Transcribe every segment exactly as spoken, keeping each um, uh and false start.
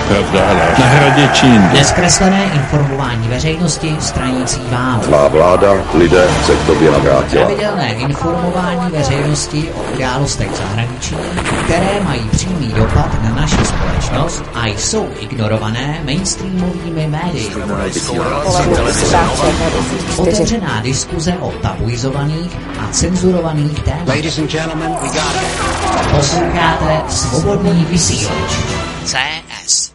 pravda na hradě Čín. Nezkreslené informování veřejnosti stranící vám. Má vláda lidé se k tobě navrátila. Pravidelné informování veřejnosti o událostech v zahraničí, které mají přímý dopad na naši společnost a jsou ignorované mainstreamovými médii. Otevřená diskuze o tabuizovaných a cenzurovaných tématech. Posloucháte Svobodný vysílač C S.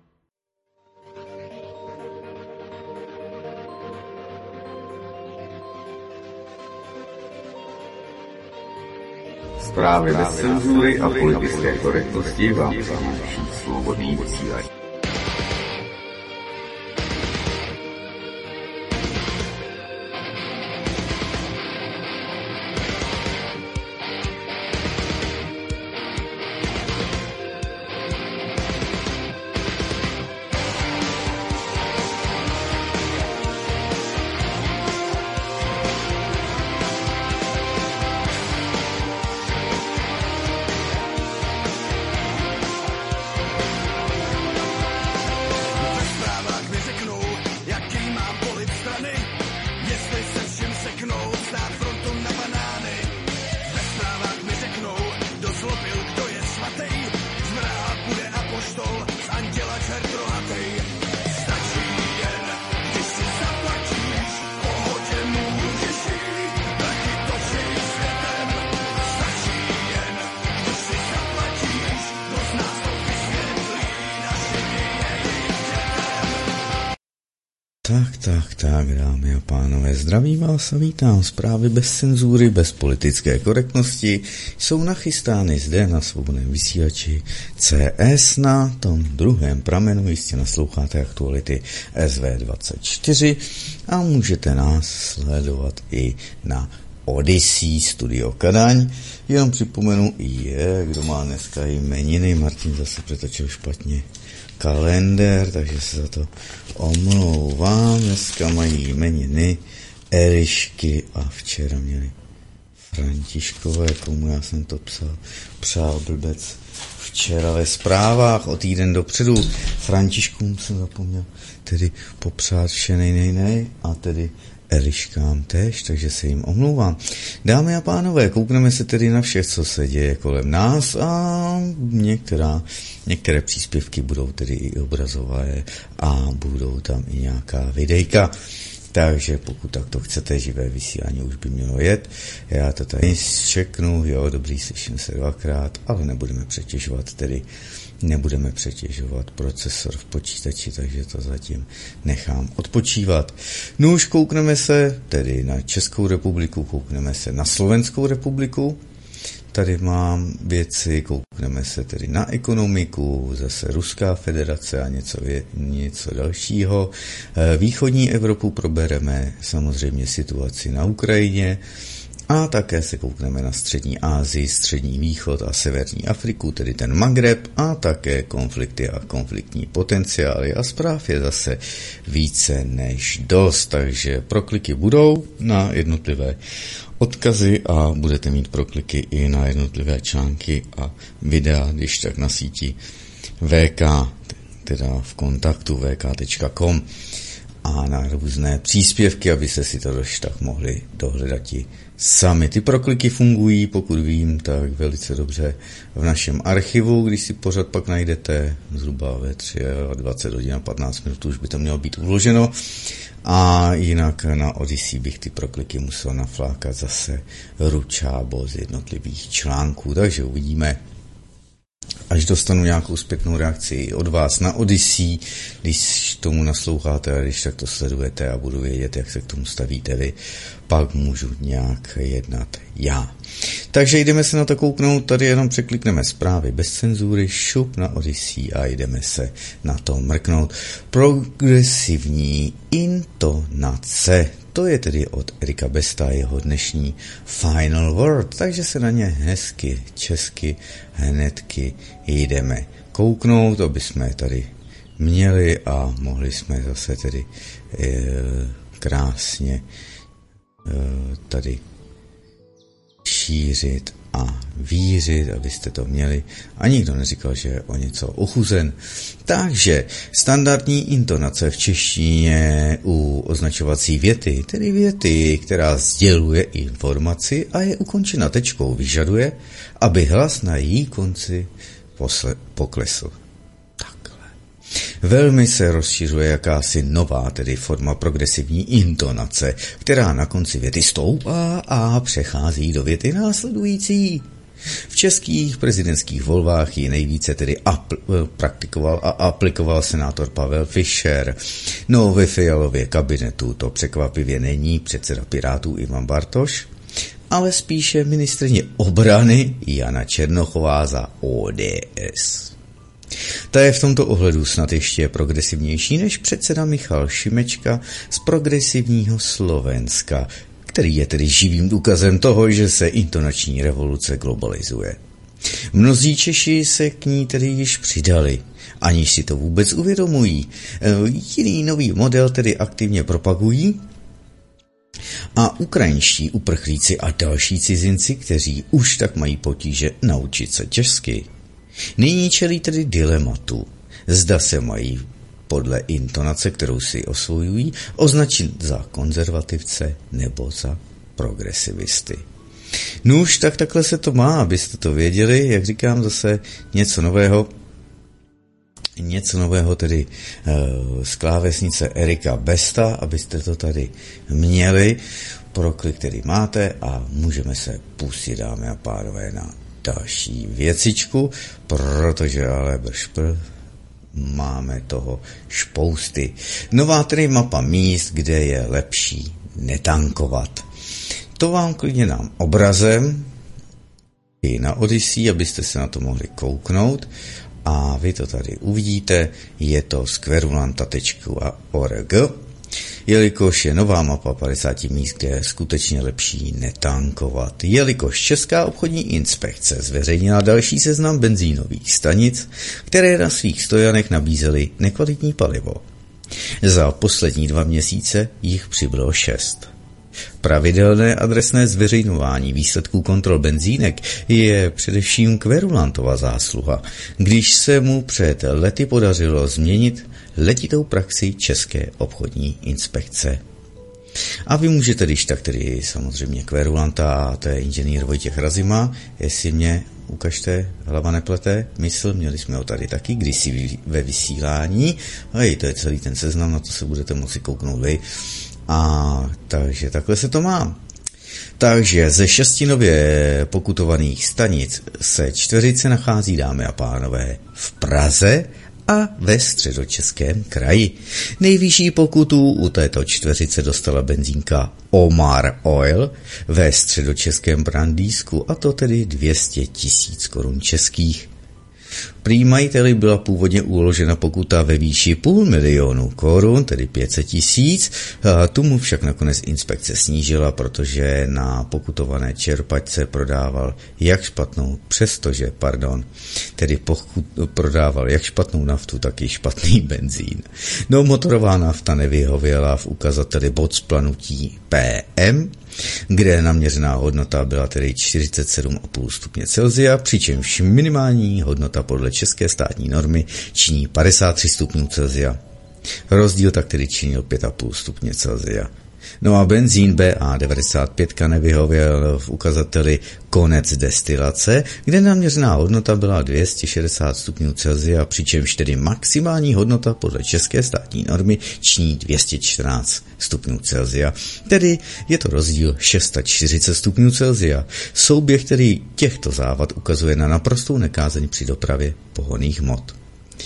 Zprávy bez cenzury a politické korektnosti vám přináší Svobodný vysílač. Tak, tak, tak, dámy a pánové, zdraví vás a vítám. Zprávy bez cenzury, bez politické korektnosti jsou nachystány zde na Svobodném vysílači C S na tom druhém pramenu. Jistě nasloucháte aktuality S V dvacet čtyři a můžete nás sledovat i na Odyssey Studio Kadaň. Jenom připomenu, je, kdo má dneska jmeniny. Martin zase přetočil špatně kalendér, takže se za to omlouvám. Dneska mají jmeniny Elišky a včera měli Františkové, komu já jsem to psal, přál blbec včera ve zprávách o týden dopředu. Františkům jsem zapomněl tedy popřát vše nej, nej, nej a tedy Eliškám též, takže se jim omlouvám. Dámy a pánové, koukneme se tedy na vše, co se děje kolem nás a některá, některé příspěvky budou tedy i obrazové a budou tam i nějaká videjka. Takže pokud takto chcete, živé vysílání už by mělo jet. Já to tady čeknu, jo, dobrý, slyším se dvakrát, ale nebudeme přetěžovat tedy nebudeme přetěžovat procesor v počítači, takže to zatím nechám odpočívat. No už koukneme se tedy na Českou republiku, koukneme se na Slovenskou republiku. Tady mám věci, koukneme se tedy na ekonomiku, zase Ruská federace a něco, něco dalšího. Východní Evropu probereme samozřejmě situaci na Ukrajině. A také se koukneme na střední Asii, střední východ a severní Afriku, tedy ten Magreb, a také konflikty a konfliktní potenciály. A zpráv je zase více než dost, takže prokliky budou na jednotlivé odkazy a budete mít prokliky i na jednotlivé články a videa, když tak na síti V K, teda v kontaktu v k tečka com a na různé příspěvky, aby se si to dož tak mohli dohledat i sami. Ty prokliky fungují, pokud vím, tak velice dobře v našem archivu, když si pořád pak najdete zhruba ve dvacet tři hodin a patnáct minut, už by to mělo být uloženo. A jinak na Odyssey bych ty prokliky musel naflákat zase ručábo z jednotlivých článků, takže uvidíme, až dostanu nějakou zpětnou reakci od vás na Odyssey, když tomu nasloucháte a když tak to sledujete a budu vědět, jak se k tomu stavíte vy, pak můžu nějak jednat já. Takže jdeme se na to kouknout, tady jenom překlikneme zprávy bez cenzury, šup na Odyssey a jdeme se na to mrknout. Progresivní intonace, to je tedy od Erika Besta, jeho dnešní Final Word, takže se na ně hezky, česky, hnedky jdeme kouknout, aby jsme tady měli a mohli jsme zase tedy e, krásně e, tady šířit a vířit, abyste to měli. A nikdo neříkal, že je o něco ochuzen. Takže standardní intonace v češtině u označovací věty, tedy věty, která sděluje informaci a je ukončena tečkou, vyžaduje, aby hlas na její konci posle- poklesl. Takhle. Velmi se rozšiřuje jakási nová, tedy forma progresivní intonace, která na konci věty stoupá a přechází do věty následující. V českých prezidentských volbách ji nejvíce tedy apl- praktikoval a aplikoval senátor Pavel Fischer. No, ve Fialově kabinetu to překvapivě není předseda Pirátů Ivan Bartoš, ale spíše ministryně obrany Jana Černochová za O D S. Ta je v tomto ohledu snad ještě progresivnější než předseda Michal Šimečka z progresivního Slovenska, který je tedy živým důkazem toho, že se intonační revoluce globalizuje. Mnozí Češi se k ní tedy již přidali, aniž si to vůbec uvědomují. Jiný nový model tedy aktivně propagují a ukrajinští uprchlíci a další cizinci, kteří už tak mají potíže naučit se česky, nyní čelí tedy dilematu, zda se mají podle intonace, kterou si osvojují, označit za konzervativce nebo za progresivisty. Nuž, tak takhle se to má, abyste to věděli, jak říkám, zase něco nového, něco nového tedy uh, z klávesnice Erika Besta, abyste to tady měli, pro klik, který máte a můžeme se pustit, dámy a pánové, na další věcičku, protože ale bršpr, máme toho špousty. Nová tedy mapa míst, kde je lepší netankovat. To vám klidně dám obrazem i na Odyssey, abyste se na to mohli kouknout a vy to tady uvidíte. Je to z querulanta tečka org, jelikož je nová mapa padesát míst, kde je skutečně lepší netankovat. Jelikož Česká obchodní inspekce zveřejnila další seznam benzínových stanic, které na svých stojanech nabízely nekvalitní palivo. Za poslední dva měsíce jich přibylo šest. Pravidelné adresné zveřejňování výsledků kontrol benzínek je především Querulantova zásluha, když se mu před lety podařilo změnit letitou praxi České obchodní inspekce. A vy můžete, když tak tedy samozřejmě Querulanta, a to je inženýr Vojtěch Razima, jestli mě ukažte, hlava neplete, mysl, měli jsme ho tady taky kdysi ve vysílání, hej, to je celý ten seznam, na to se budete moci kouknout vy. A takže takhle se to má. Takže ze šesti nově pokutovaných stanic se čtveřice nachází, dámy a pánové, v Praze a ve Středočeském kraji. Nejvyšší pokutu u této čtveřice dostala benzínka Omar Oil ve Středočeském Brandýsku, a to tedy dvě stě tisíc korun českých. Prý majiteli byla původně uložena pokuta ve výši půl milionu korun, tedy pět set tisíc, tu mu však nakonec inspekce snížila, protože na pokutované čerpačce prodával jak špatnou, přestože, pardon, tedy pokud prodával jak špatnou naftu, tak i špatný benzín. No, motorová nafta nevyhověla v ukazateli bod splanutí P M, kde naměřená hodnota byla tedy čtyřicet sedm a půl stupně Celsia, přičemž minimální hodnota podle české státní normy činí padesát tři stupňů Celsia. Rozdíl tak tedy činil pět a půl stupně Celsia. No a benzín B A devadesát pět nevyhověl v ukazateli konec destilace, kde naměřená hodnota byla dvě stě šedesát stupňů Celsia, přičemž tedy maximální hodnota podle české státní normy činí dvě stě čtrnáct stupňů Celsia, tedy je to rozdíl šest set čtyřicet stupňů Celsia. Souběh tedy těchto závad ukazuje na naprostou nekázeň při dopravě pohonných hmot.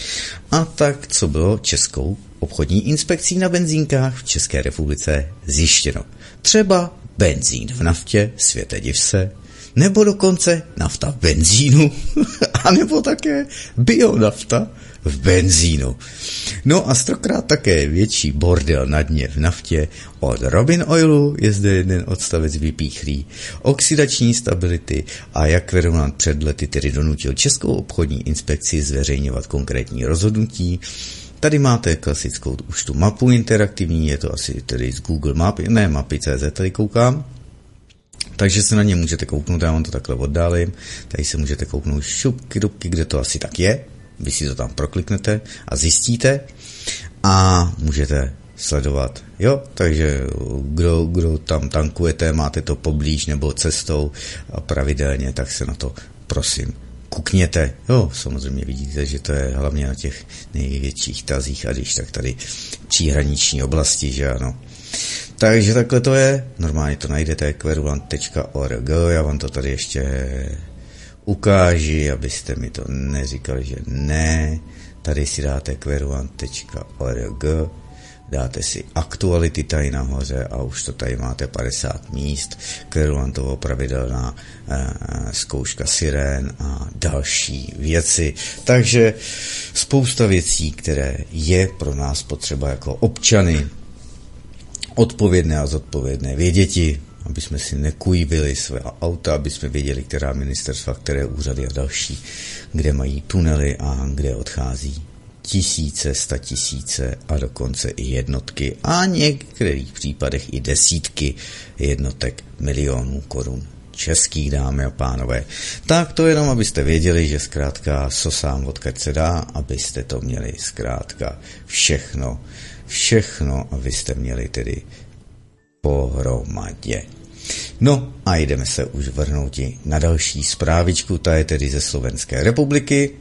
A tak, co bylo Českou obchodní inspekcí na benzínkách v České republice zjištěno? Třeba benzín v naftě, světe div se, nebo dokonce nafta v benzínu, anebo také bionafta v benzínu. No a stokrát také větší bordel na dně v naftě. Od Robin Oilu je zde jeden odstavec vypíchlý. Oxidační stability a jak Querulant před lety tedy donutil Českou obchodní inspekci zveřejňovat konkrétní rozhodnutí. Tady máte klasickou už tu mapu interaktivní, je to asi tedy z Google Map, ne mapy tečka cé zet, tady koukám. Takže se na ně můžete kouknout, já vám to takhle oddálím, tady se můžete kouknout šupky, dubky, kde to asi tak je, vy si to tam prokliknete a zjistíte a můžete sledovat. Jo, takže kdo, kdo tam tankujete, máte to poblíž nebo cestou a pravidelně, tak se na to prosím kukněte. Jo, samozřejmě vidíte, že to je hlavně na těch největších tazích a když tak tady příhraniční oblasti, že ano. Takže takhle to je, normálně to najdete kverulant tečka org, já vám to tady ještě ukáži, abyste mi to neříkali, že ne. Tady si dáte kverulant tečka org, dáte si aktuality tady nahoře a už to tady máte padesát míst, kverulantovo pravidelná e, zkouška sirén a další věci. Takže spousta věcí, které je pro nás potřeba jako občany odpovědné a zodpovědné věděti, aby jsme si nekujvili své auta, aby jsme věděli, která ministerstva, které úřady a další, kde mají tunely a kde odchází tisíce, statisíce a dokonce i jednotky a v některých případech i desítky jednotek milionů korun českých, dámy a pánové. Tak to jenom, abyste věděli, že zkrátka sosám odkud se dá, abyste to měli zkrátka všechno, všechno, abyste měli tedy pohromadě. No a jdeme se už vrhnout na další zprávičku, ta je tedy ze Slovenské republiky.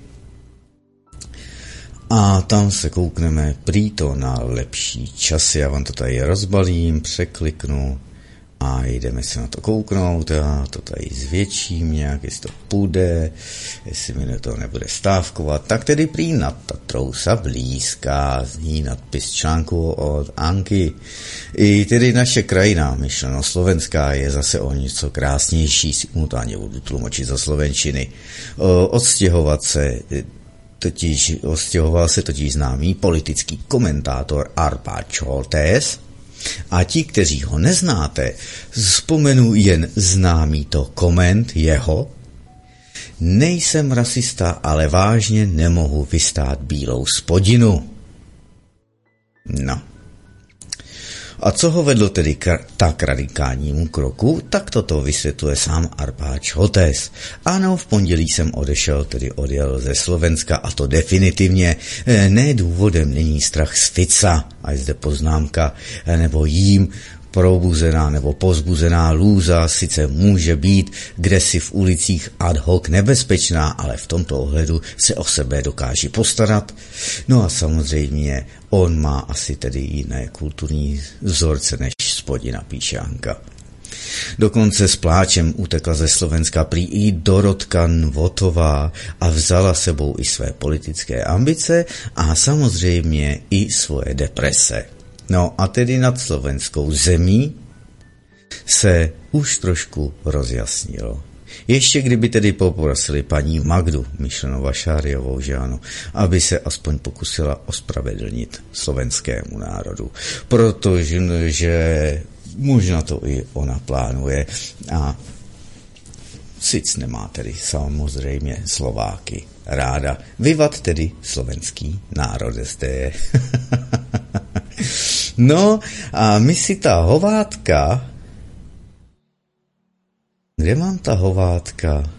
A tam se koukneme prý to na lepší časy. Já vám to tady rozbalím, překliknu a jdeme se na to kouknout. Já to tady zvětším nějak, jestli to půjde, jestli mi to nebude stávkovat. Tak tedy prý nad Tatrou sa blízká, zní nadpis článku od Anky. I tedy naše krajina, myšleno slovenská, je zase o něco krásnější, simultánně budu tlumočit za slovenčiny. Odstěhovat se Totiž ostěhoval se totiž známý politický komentátor Arpád Šoltés a ti, kteří ho neznáte, vzpomenu jen známý to koment jeho: nejsem rasista, ale vážně nemohu vystát bílou spodinu. No. A co ho vedlo tedy k tak radikálnímu kroku, tak toto vysvětluje sám Arpád Šoltés. Ano, v pondělí jsem odešel, tedy odjel ze Slovenska, a to definitivně. Ne, důvodem není strach z Fica, a je zde poznámka, nebo jím probuzená nebo pozbuzená lůza sice může být kdesi v ulicích ad hoc nebezpečná, ale v tomto ohledu se o sebe dokáže postarat. No a samozřejmě on má asi tedy jiné kulturní vzorce než spodina, píše Anka. Dokonce s pláčem utekla ze Slovenska prý i Dorotka Nvotová a vzala sebou i své politické ambice a samozřejmě i svoje deprese. No a tedy nad slovenskou zemí se už trošku rozjasnilo. Ještě kdyby tedy poprosili paní Magdu, myšleno Vašáriovou, že ano, aby se aspoň pokusila ospravedlnit slovenskému národu. Protože že možná to i ona plánuje a sic nemá tedy samozřejmě Slováky ráda. Vyvat tedy slovenský národ zde je. No a my si ta hovátka, kde mám ta hovátka?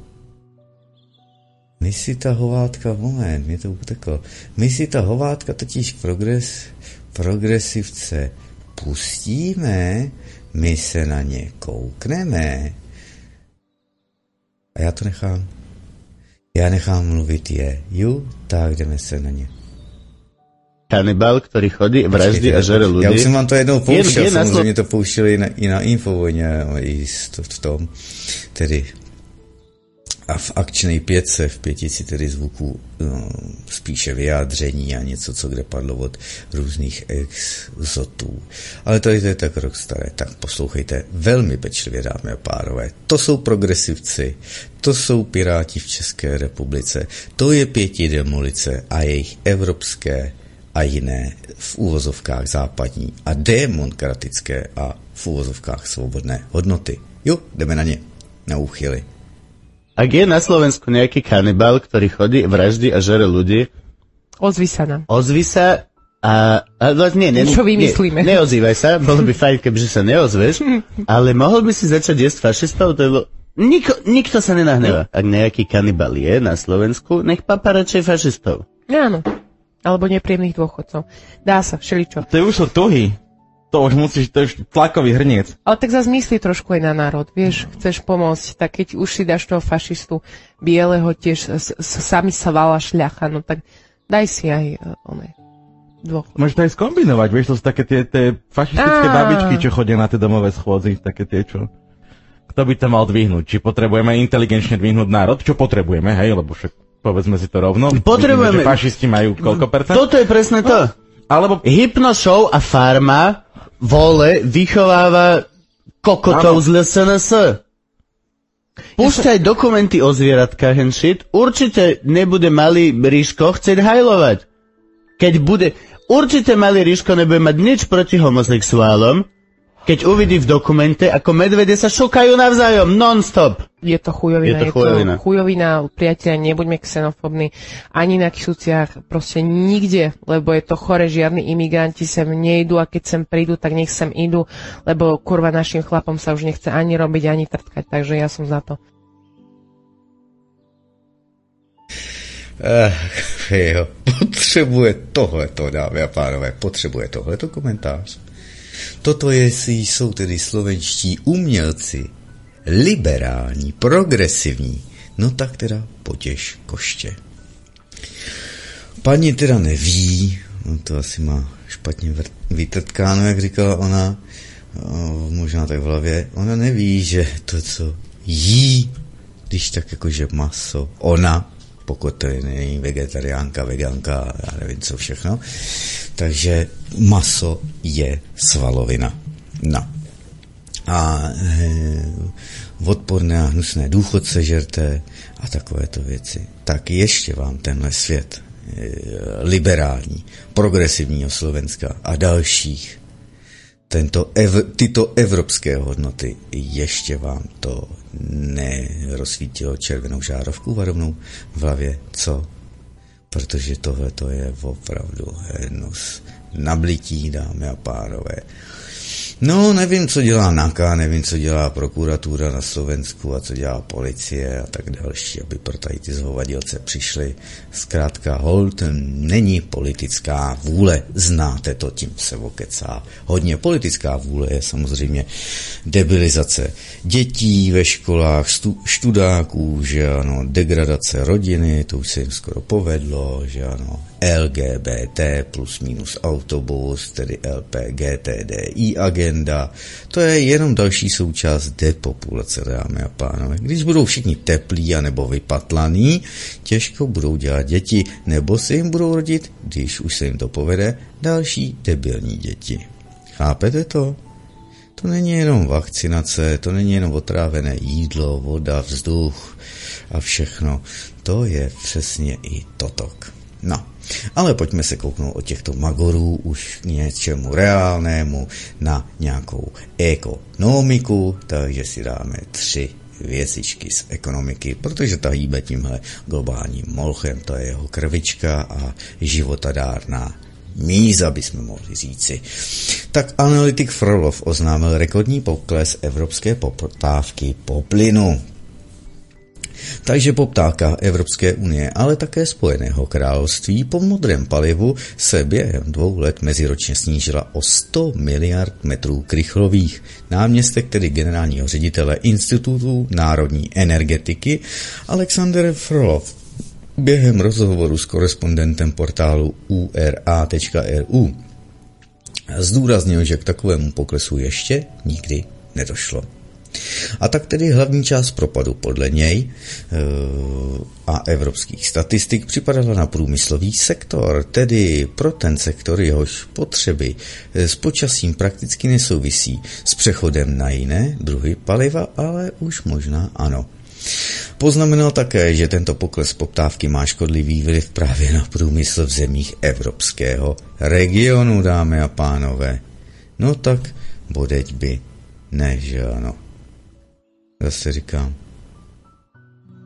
My si ta hovátka, moment, mě to uteklo. My si ta hovátka totiž progres, progresivce pustíme, my se na ně koukneme. A já to nechám. Já nechám mluvit je. Ju, tak jdeme se na ně. Kanibal, ktorý chodí, vraždí a žere ľudí. Já už jsem vám to jednou pouštěl, samozřejmě to pouštěli na, i na Infovojně, i v tom, tedy a v akčnej pětce, v pětici tedy zvuků no, spíše vyjádření a něco, co kde padlo od různých exotů. Ale tady to je tak rok staré, tak poslouchejte velmi pečlivě, dámy a pánové. To jsou progresivci, to jsou piráti v České republice, to je pěti demolice a jejich evropské a jiné v úvozovkách západní a demokratické a v úvozovkách svobodné hodnoty. Jo, jdeme na ně, na úchyly. Ak je na Slovensku nejaký kanibal, ktorý chodí, vraždí a žere ľudí, ozví sa nám. Ozví sa A, a nie, ne, čo vymyslíme? Ne, neozývaj sa, bolo by fajn, kebyže sa neozveš, ale mohol by si začať jesť fašistov, to je bolo... Niko, nikto sa nenahneva. Ak nejaký kanibal je na Slovensku, nech papa radšej fašistov. Áno, alebo nepríjemných dôchodcov. Dá sa, všeličo. To už sú tuhy. To už musíš, to už tlakový hrniec. Ale tak zase myslí trošku aj na národ, vieš, chceš pomôcť, tak keď už si dáš toho fašistu bieleho, tiež s, s, sami sa vala šľacha, no tak daj si aj uh, oné. Dôchod. Môžeš to aj skombinovať, vieš, to sú také tie, tie fašistické Á. babičky, čo chodia na tie domové schôdzy, také tie, čo... Kto by to mal dvihnúť? Či potrebujeme inteligenčne dvihnúť národ? Čo potrebujeme, hej, lebo však povedzme si to rovno. Potrebujeme. Vidíme, že fašisti majú koľko percent? Toto je presne to. Alebo... Hypnoshow a farma vole vychováva kokotov z el es en es. Púšťaj dokumenty o zvieratkách and shit, určite nebude malý Ríško chcieť hajlovať. Keď bude... Určite malý Ríško nebude mať nič proti homosexuálom, keď uvidí v dokumente, ako medvede sa šukajú navzájom, non-stop. Je to chujovina, je to chujovina. Je to chujovina, priatelia, nebuďme xenofobní, ani na Kisuciach, proste nikde, lebo je to chore, žiadni imigranti sem nejdu a keď sem prídu, tak nech sem idú, lebo kurva našim chlapom sa už nechce ani robiť, ani trtkať, takže ja som za to. Uh, jo, potřebuje tohleto, dámy a pánové, potřebuje tohleto komentář. Toto jestli jsou tedy slovenští umělci, liberální, progresivní, no tak teda potěš koště. Paní teda neví, no to asi má špatně vytrtkáno, jak říkala ona, možná tak v hlavě, ona neví, že to, co jí, když tak jakože maso, ona, pokud to není vegetariánka, vegánka, já nevím co všechno. Takže maso je svalovina. No. A e, odporné a hnusné důchodce žerté a takovéto věci. Tak ještě vám tenhle svět e, liberální, progresivního Slovenska a dalších tento ev, tyto evropské hodnoty ještě vám to nerozsvítilo červenou žárovku varovnou v hlavě, co? Protože tohle to je opravdu hnus na blití, dámy a pánové. No, nevím, co dělá NAKA, nevím, co dělá prokuratura na Slovensku a co dělá policie a tak další, aby pro tady ty zhovadilce přišli. Zkrátka, hold, není politická vůle, znáte to, tím se okecá. Hodně politická vůle je samozřejmě debilizace dětí ve školách, stu, študáků, že ano, degradace rodiny, to už se jim skoro povedlo, že ano, el gé bé té plus minus autobus, tedy el pé gé té dé í agenda, to je jenom další součást depopulace, dámy a pánové. Když budou všichni teplí a nebo vypatlaní, těžko budou dělat děti, nebo se jim budou rodit, když už se jim to povede, další debilní děti. Chápete to? To není jenom vakcinace, to není jenom otrávené jídlo, voda, vzduch a všechno. To je přesně i totok. No, ale pojďme se kouknout od těchto magorů už k něčemu reálnému, na nějakou ekonomiku, takže si dáme tři věcičky z ekonomiky, protože ta hýbe tímhle globálním molchem, to je jeho krvička a životadárná míza, bychom mohli říci. Tak analytik Frolov oznámil rekordní pokles evropské poptávky po plynu. Takže poptávka Evropské unie, ale také Spojeného království po modrém palivu se během dvou let meziročně snížila o sto miliard metrů krychlových. Náměstek, tedy generálního ředitele Institutu národní energetiky Alexander Frolov během rozhovoru s korespondentem portálu U R A tečka R U zdůraznil, že k takovému poklesu ještě nikdy nedošlo. A tak tedy hlavní část propadu podle něj e, a evropských statistik připadala na průmyslový sektor, tedy pro ten sektor, jehož potřeby s počasím prakticky nesouvisí s přechodem na jiné druhy paliva, ale už možná ano. Poznamenal také, že tento pokles poptávky má škodlivý vliv právě na průmysl v zemích evropského regionu, dámy a pánové. No tak bodeď by ne, že ano. Zase říkám.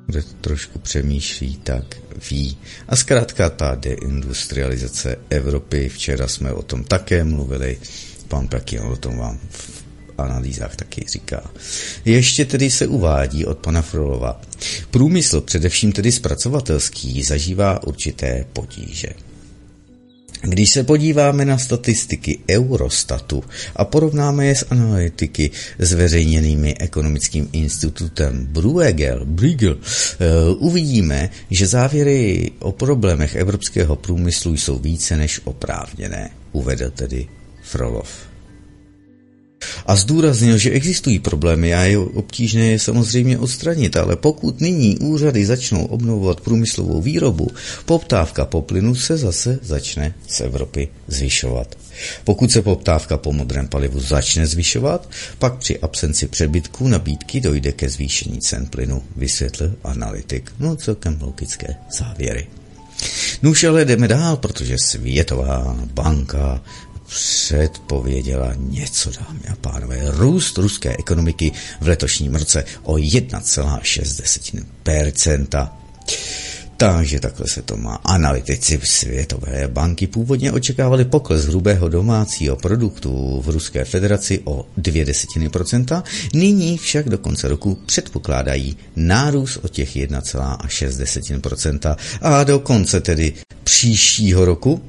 kdo trošku přemýšlí, tak ví. A zkrátka ta deindustrializace Evropy, včera jsme o tom také mluvili, pan Plakin o tom vám v analýzách taky říká. Ještě tedy se uvádí od pana Frolova. Průmysl, především tedy zpracovatelský, zažívá určité potíže. Když se podíváme na statistiky Eurostatu a porovnáme je s analytiky zveřejněnými ekonomickým institutem Bruegel, Bruegel, uh, uvidíme, že závěry o problémech evropského průmyslu jsou více než oprávněné, uvedl tedy Frolov. A zdůraznil, že existují problémy a je obtížné je samozřejmě odstranit, ale pokud nyní úřady začnou obnovovat průmyslovou výrobu, poptávka po plynu se zase začne z Evropy zvyšovat. Pokud se poptávka po modrém palivu začne zvyšovat, pak při absenci přebytků nabídky dojde ke zvýšení cen plynu, vysvětlil analytik. No celkem logické závěry. No už ale jdeme dál, protože Světová banka předpověděla něco, dámy a pánové. Růst ruské ekonomiky v letošním roce o jedna celá šest procenta. Takže takhle se to má. Analytici Světové banky původně očekávali pokles hrubého domácího produktu v Ruské federaci o dvě desetiny procenta, nyní však do konce roku předpokládají nárůst o těch jedna celá šest procenta a do konce tedy příštího roku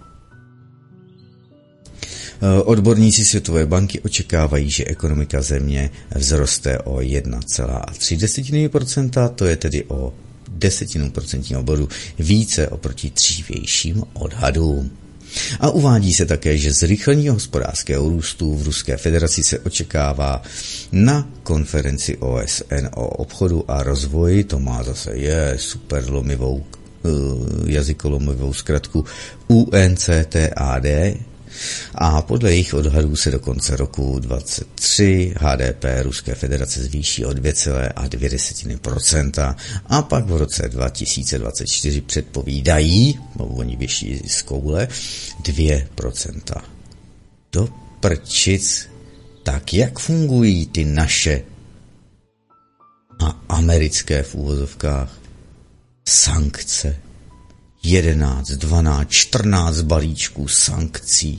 odborníci Světové banky očekávají, že ekonomika země vzroste o jedna celá tři procenta, to je tedy o desetinu procentního bodu více oproti dřívějším odhadům. A uvádí se také, že zrychlení hospodářského růstu v Ruské federaci se očekává na konferenci O S N o obchodu a rozvoji, to má zase je super lomivou, jazykolomivou zkratku U N C T A D, a podle jejich odhadů se do konce roku dvacet tři H D P Ruské federace zvýší o dvě celá dvě procenta a pak v roce dva tisíce dvacet čtyři předpovídají, no oni věší z koule, dvě procenta. Do prčic, tak jak fungují ty naše a americké v úvozovkách sankce? jedenáct, dvanáct, čtrnáct balíčků sankcí.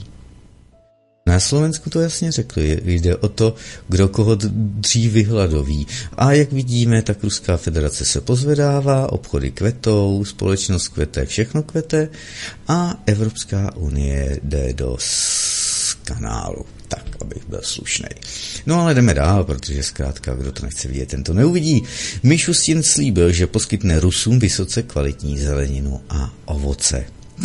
Na Slovensku to jasně řekli, jde o to, kdo koho dřív vyhladoví. A jak vidíme, tak Ruská federace se pozvedává, obchody kvetou, společnost kvete, všechno kvete a Evropská unie jde do kanálu. Tak, abych byl slušnej. No ale jdeme dál, protože zkrátka, kdo to nechce vidět, ten to neuvidí. Mišustin slíbil, že poskytne Rusům vysoce kvalitní zeleninu a ovoce.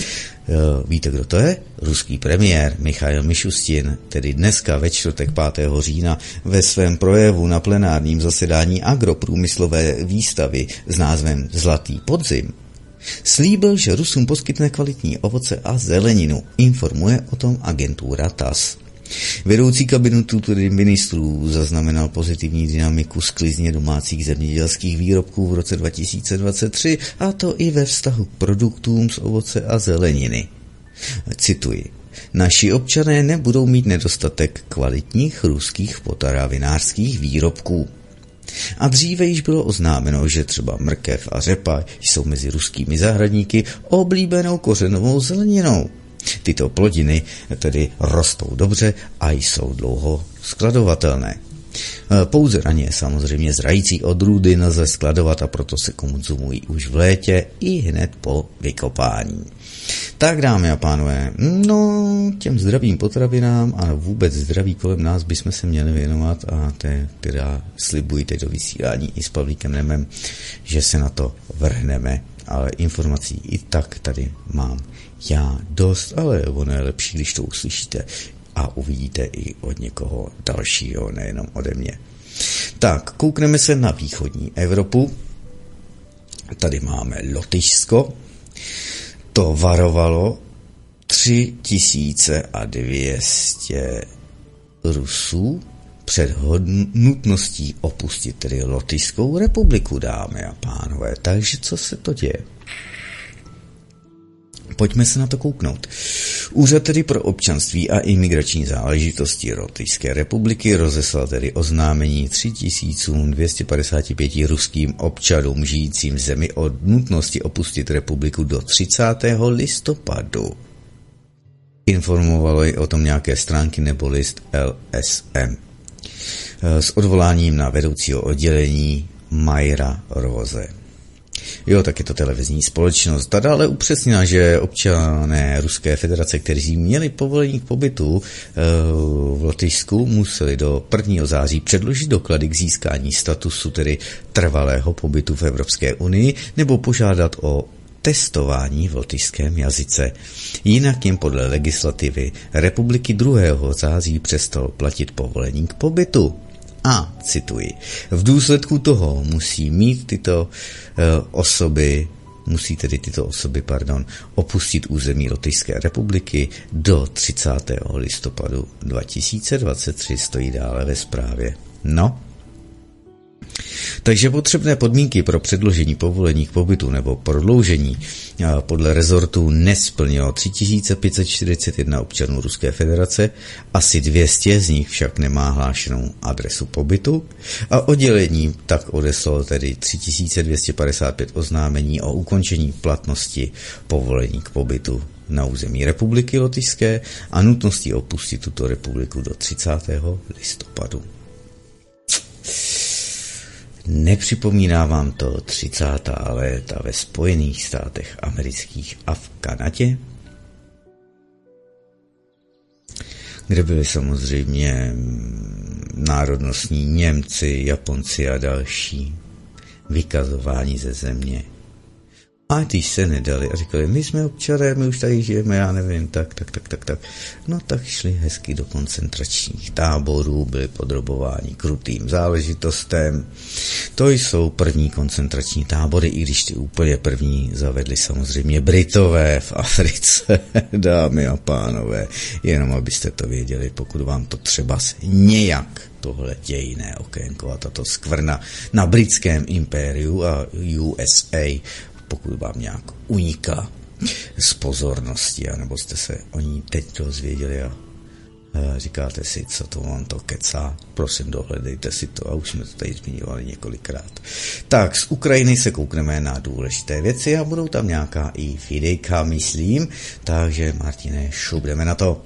Víte, kdo to je? Ruský premiér Michail Mišustin, tedy dneska ve čtvrtek pátého října ve svém projevu na plenárním zasedání agroprůmyslové výstavy s názvem Zlatý podzim slíbil, že Rusům poskytne kvalitní ovoce a zeleninu. Informuje o tom agentura T A S. Vedoucí kabinetu tedy ministrů zaznamenal pozitivní dynamiku sklizně domácích zemědělských výrobků v roce dva tisíce dvacet tři, a to i ve vztahu k produktům z ovoce a zeleniny. Cituji. Naši občané nebudou mít nedostatek kvalitních ruských potravinářských výrobků. A dříve již bylo oznámeno, že třeba mrkev a řepa jsou mezi ruskými zahradníky oblíbenou kořenovou zeleninou. Tyto plodiny tedy rostou dobře a jsou dlouho skladovatelné. Pouze na ně samozřejmě zrající odrůdy nelze skladovat a proto se konzumují už v létě i hned po vykopání. Tak, dámy a pánové, no těm zdravým potravinám a vůbec zdraví kolem nás bychom se měli věnovat a te, teda slibuji teď do vysílání i s Pavlíkem Nemem, že se na to vrhneme, ale informací i tak tady mám já dost, ale ono je lepší, když to uslyšíte a uvidíte i od někoho dalšího, nejenom ode mě. Tak, koukneme se na východní Evropu. Tady máme Lotyšsko. To varovalo tři tisíce dvě stě Rusů před nutností opustit tedy Lotyšskou republiku, dámy a pánové. Takže co se to děje? Pojďme se na to kouknout. Úřad tedy pro občanství a imigrační záležitosti Lotyšské republiky rozeslal tedy oznámení tři tisíce dvě stě padesát pět ruským občanům žijícím v zemi o nutnosti opustit republiku do třicátého listopadu. Informovalo o tom nějaké stránky nebo list L S M s odvoláním na vedoucího oddělení Majra Roze. Jo, tak je to televizní společnost. Ta dále upřesnila, že občané Ruské federace, kteří měli povolení k pobytu v Lotyšsku, museli do prvního září předložit doklady k získání statusu, tedy trvalého pobytu v Evropské unii, nebo požádat o testování v lotyšském jazyce. Jinak jim podle legislativy republiky druhého září přestalo platit povolení k pobytu. A, cituji, v důsledku toho musí mít tyto uh, osoby, musí tedy tyto osoby, pardon, opustit území Lotyšské republiky do třicátého listopadu dva tisíce dvacet tři, stojí dále ve zprávě. No, takže potřebné podmínky pro předložení povolení k pobytu nebo prodloužení podle rezortu nesplnilo tři tisíce pět set čtyřicet jedna občanů Ruské federace, asi dvě stě z nich však nemá hlášenou adresu pobytu a oddělení tak odeslalo tedy tři tisíce dvě stě padesát pět oznámení o ukončení platnosti povolení k pobytu na území republiky Lotyšské a nutnosti opustit tuto republiku do třicátého listopadu. Nepřipomíná vám to třicátá léta ve Spojených státech amerických a v Kanadě? Kde byli samozřejmě národnostní Němci, Japonci a další vykazování ze země. A když se nedali a říkali, my jsme občané, my už tady žijeme, já nevím, tak, tak, tak, tak, tak. No tak šli hezky do koncentračních táborů, byli podrobováni krutým záležitostem. To jsou první koncentrační tábory, i když ty úplně první zavedli samozřejmě Britové v Africe, dámy a pánové. Jenom abyste to věděli, pokud vám to třeba nějak tohle dějinné okénko a tato skvrna na britském impériu a U S A, pokud vám nějak uniká z pozornosti, anebo jste se o ní teď dozvěděli a říkáte si, co to on to kecá, prosím dohledejte si to a už jsme to tady zmiňovali několikrát. Tak, z Ukrajiny se koukneme na důležité věci a budou tam nějaká i videjka, myslím, takže Martine, šup, jdeme na to.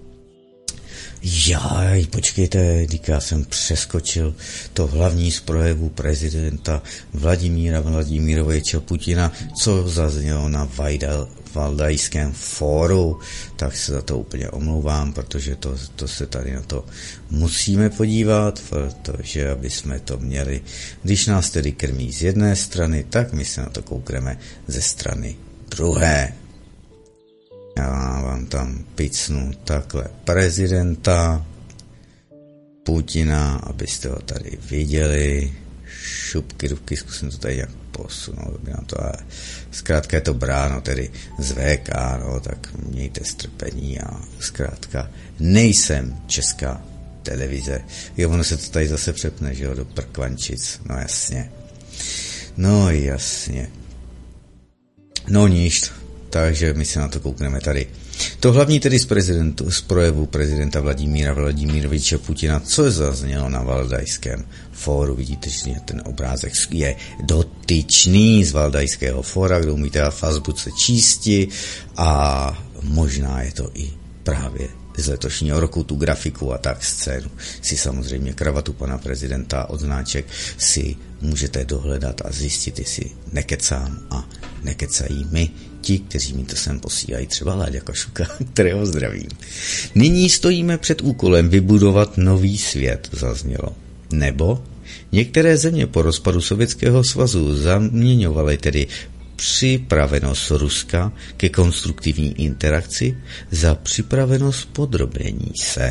Jaj, počkejte, já jsem přeskočil to hlavní z projevu prezidenta Vladimíra Vladimiroviče Putina, co zaznělo na Vajdal, Valdajském fóru, tak se za to úplně omlouvám, protože to, to se tady na to musíme podívat, protože aby jsme to měli, když nás tedy krmí z jedné strany, tak my se na to koukneme ze strany druhé. Já vám tam picnu takhle prezidenta Putina, abyste ho tady viděli. Šupky, rubky, zkusím to tady nějak posunout, aby nám to, ale zkrátka je to bráno tedy z V K, no, tak mějte strpení a zkrátka nejsem česká televize. Jo, ono se to tady zase přepne, že jo, do prkvančic, no jasně. No jasně. No ništa. Takže my se na to koukneme tady. To hlavní tedy z, prezidentu, z projevu prezidenta Vladimíra Vladimiroviče Putina, co zaznělo na Valdajském fóru. Vidíte, že ten obrázek je dotyčný z Valdajského fóra, kde umíte na Facebooku čísti a možná je to i právě z letošního roku tu grafiku a tak scénu. Si samozřejmě kravatu pana prezidenta od značek si můžete dohledat a zjistit, jestli nekecám a nekecají my, ti, kteří mi to sem posílají, třeba Láďa Kašuka, kterého zdravím. Nyní stojíme před úkolem vybudovat nový svět, zaznělo. Nebo některé země po rozpadu Sovětského svazu zaměňovaly tedy připravenost Ruska ke konstruktivní interakci za připravenost podrobení se.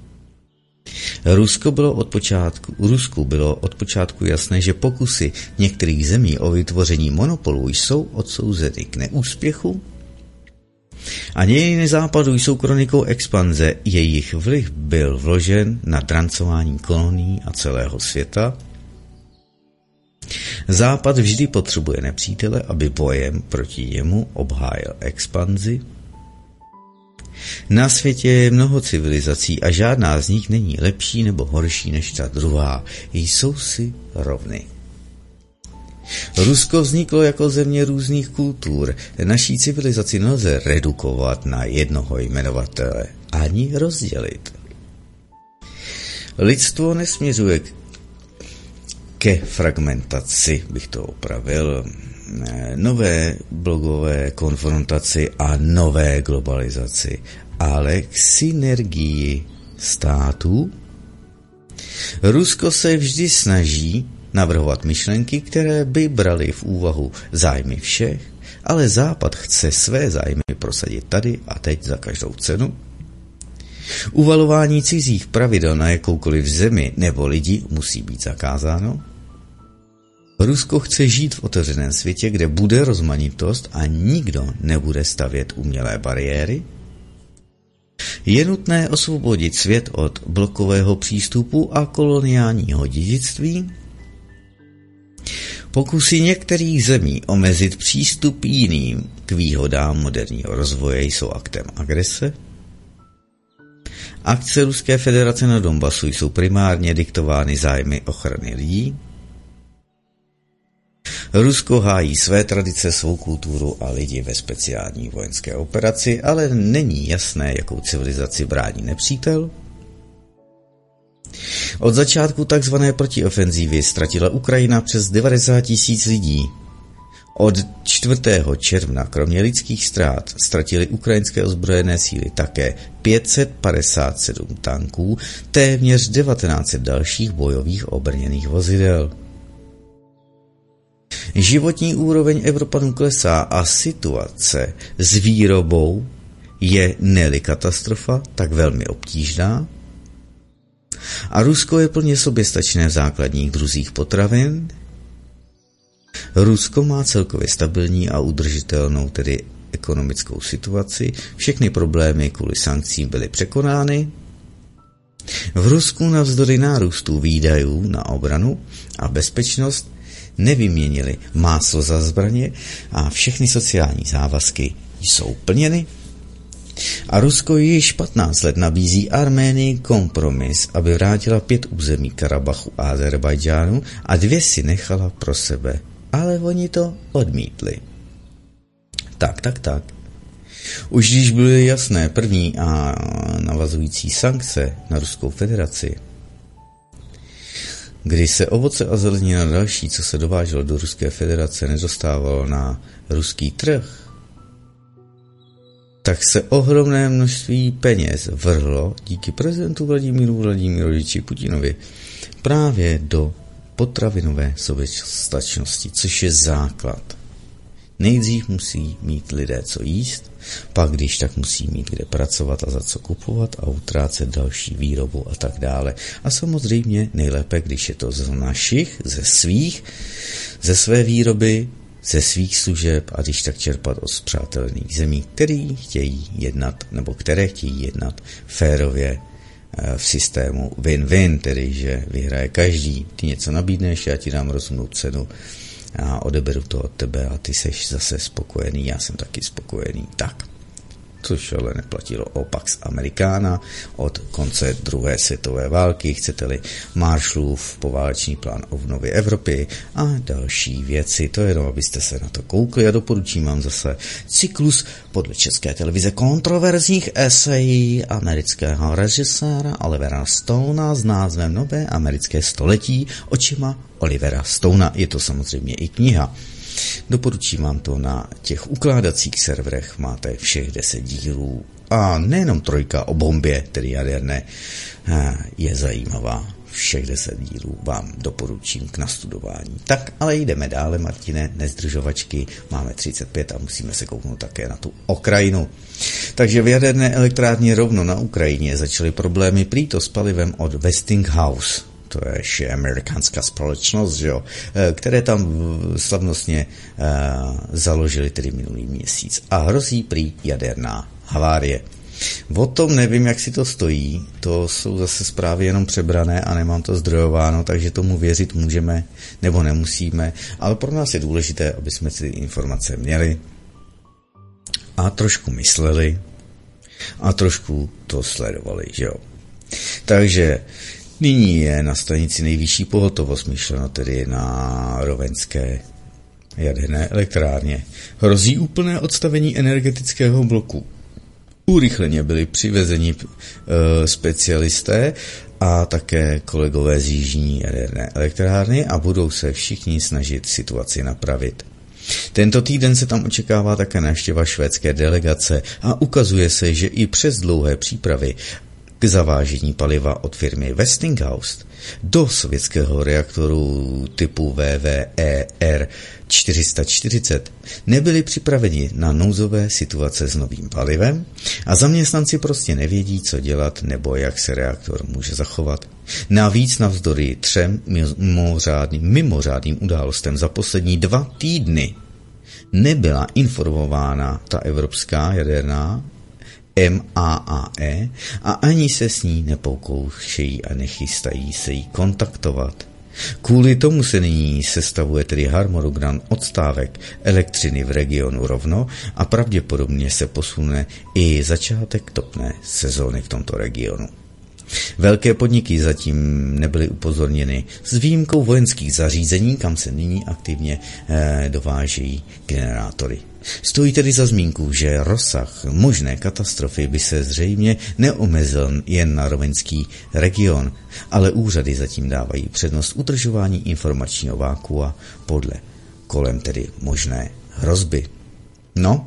Rusko bylo od počátku, Rusku bylo od počátku jasné, že pokusy některých zemí o vytvoření monopolů jsou odsouzeny k neúspěchu a dějiny západu jsou kronikou expanze, jejich vliv byl vložen na drancování kolonií a celého světa. Západ vždy potřebuje nepřítele, aby bojem proti němu obhájil expanzi. Na světě je mnoho civilizací a žádná z nich není lepší nebo horší než ta druhá. Jsou si rovny. Rusko vzniklo jako země různých kultur. Naší civilizaci nelze redukovat na jednoho jmenovatele, ani rozdělit. Lidstvo nesměřuje ke fragmentaci, bych to opravil, nové blogové konfrontaci a nové globalizaci, ale k synergii států. Rusko se vždy snaží navrhovat myšlenky, které by braly v úvahu zájmy všech, ale Západ chce své zájmy prosadit tady a teď za každou cenu. Uvalování cizích pravidel na jakoukoliv zemi nebo lidi musí být zakázáno. Rusko chce žít v otevřeném světě, kde bude rozmanitost a nikdo nebude stavět umělé bariéry. Je nutné osvobodit svět od blokového přístupu a koloniálního dědictví. Pokusy některých zemí omezit přístup jiným k výhodám moderního rozvoje jsou aktem agrese. Akce Ruské federace na Donbasu jsou primárně diktovány zájmy ochrany lidí. Rusko hájí své tradice, svou kulturu a lidi ve speciální vojenské operaci, ale není jasné, jakou civilizaci brání nepřítel. Od začátku tzv. Protiofenzívy ztratila Ukrajina přes devadesát tisíc lidí. Od čtvrtého června kromě lidských ztrát ztratily ukrajinské ozbrojené síly také pět set padesát sedm tanků, téměř devatenáct set dalších bojových obrněných vozidel. Životní úroveň Evropanů klesá a situace s výrobou je ne-li katastrofa, tak velmi obtížná. A Rusko je plně soběstačné v základních druzích potravin. Rusko má celkově stabilní a udržitelnou, tedy ekonomickou situaci. Všechny problémy kvůli sankcím byly překonány. V Rusku navzdory nárůstu výdajů na obranu a bezpečnost nevyměnili máslo za zbraně a všechny sociální závazky jsou plněny. A Rusko již patnáct let nabízí Arménii kompromis, aby vrátila pět území Karabachu a Azerbajdžánu a dvě si nechala pro sebe. Ale oni to odmítli. Tak, tak, tak. Už když byly jasné první a navazující sankce na Ruskou federaci, kdy se ovoce a zelenina další, co se dováželo do Ruské federace, nedostávalo na ruský trh, tak se ohromné množství peněz vrhlo díky prezidentu Vladimíru Vladimiroviči Putinovi právě do potravinové soběstačnosti, což je základ. Nejdřív musí mít lidé co jíst, pak když tak musí mít kde pracovat a za co kupovat a utrácet další výrobu a tak dále. A samozřejmě nejlépe, když je to z našich, ze svých, ze své výroby, ze svých služeb a když tak čerpat od spřátelených zemí, který chtějí jednat, nebo které chtějí jednat férově v systému win-win, tedy že vyhraje každý. Ty něco nabídneš, já ti dám rozumnou cenu a odeberu to od tebe a ty seš zase spokojený, já jsem taky spokojený. Tak, což ale neplatilo o Pax Americana od konce druhé světové války, chcete-li Marshallův poválečný plán obnovy Evropy a další věci. To je jenom, abyste se na to koukli a doporučím vám zase cyklus podle České televize kontroverzních esejí amerického režiséra Olivera Stonea s názvem Nové americké století očima Olivera Stonea. Je to samozřejmě i kniha. Doporučím vám to na těch ukládacích serverech, máte všech deset dílů a nejenom trojka o bombě, tedy jaderné, je zajímavá. Všech deset dílů vám doporučím k nastudování. Tak, ale jdeme dále, Martine, nezdržovačky, máme třicet pět a musíme se kouknout také na tu Ukrajinu. Takže v jaderné elektrárně rovno na Ukrajině začaly problémy prý to s palivem od Westinghouse. To je amerikánská společnost, že jo, které tam slavnostně uh, založili tedy minulý měsíc. A hrozí prý jaderná havárie. O tom nevím, jak si to stojí, to jsou zase zprávy jenom přebrané a nemám to zdrojováno, takže tomu věřit můžeme nebo nemusíme, ale pro nás je důležité, aby jsme ty informace měli a trošku mysleli. a trošku to sledovali, že jo. Takže nyní je na stanici nejvyšší pohotovost, myšleno tedy na rovenské jaderné elektrárně. Hrozí úplné odstavení energetického bloku. Urychleně byli přivezeni e, specialisté a také kolegové z jižní jaderné elektrárny a budou se všichni snažit situaci napravit. Tento týden se tam očekává také návštěva švédské delegace a ukazuje se, že i přes dlouhé přípravy k zavážení paliva od firmy Westinghouse do sovětského reaktoru typu V V E R čtyři sta čtyřicet nebyli připraveni na nouzové situace s novým palivem a zaměstnanci prostě nevědí, co dělat nebo jak se reaktor může zachovat. Navíc navzdory třem mimořádným, mimořádným událostem za poslední dva týdny nebyla informována ta evropská jaderná M A A E a ani se s ní nepokoušejí a nechystají se jí kontaktovat. Kvůli tomu se nyní sestavuje tedy harmonogram odstávek elektřiny v regionu rovno a pravděpodobně se posune i začátek topné sezóny v tomto regionu. Velké podniky zatím nebyly upozorněny s výjimkou vojenských zařízení, kam se nyní aktivně eh, dovážejí generátory. Stojí tedy za zmínku, že rozsah možné katastrofy by se zřejmě neomezil jen na rovenský region, ale úřady zatím dávají přednost udržování informačního vákua podle kolem tedy možné hrozby. No,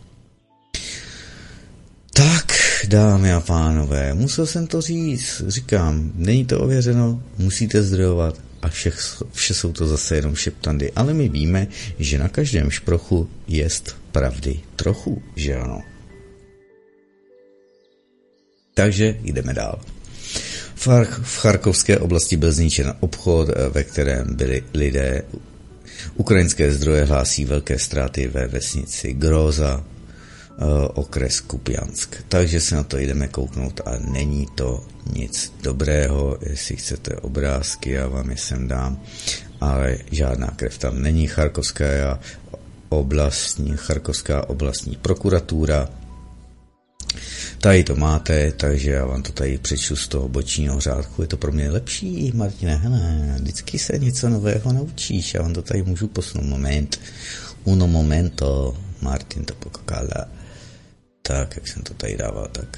tak, dámy a pánové, musel jsem to říct, říkám, není to ověřeno, musíte zdrojovat a vše, vše jsou to zase jenom šeptandy, ale my víme, že na každém šprochu jest pravdy trochu, že ano. Takže jdeme dál. V, Char- v Charkovské oblasti byl zničen obchod, ve kterém byli lidé. Ukrajinské zdroje hlásí velké ztráty ve vesnici Groza, okres Kupiansk. Takže se na to jdeme kouknout a není to nic dobrého. Jestli chcete obrázky, já vám je sem dám, ale žádná krev tam není. Charkovská oblastní, Charkovská oblastní prokuratura. Tady to máte, takže já vám to tady přečtu z toho bočního řádku. Je to pro mě lepší, Martine, hele, vždycky se něco nového naučíš, já vám to tady můžu posunout. Moment, uno momento, Martin to pokakala. Tak, jak jsem to tady dával, tak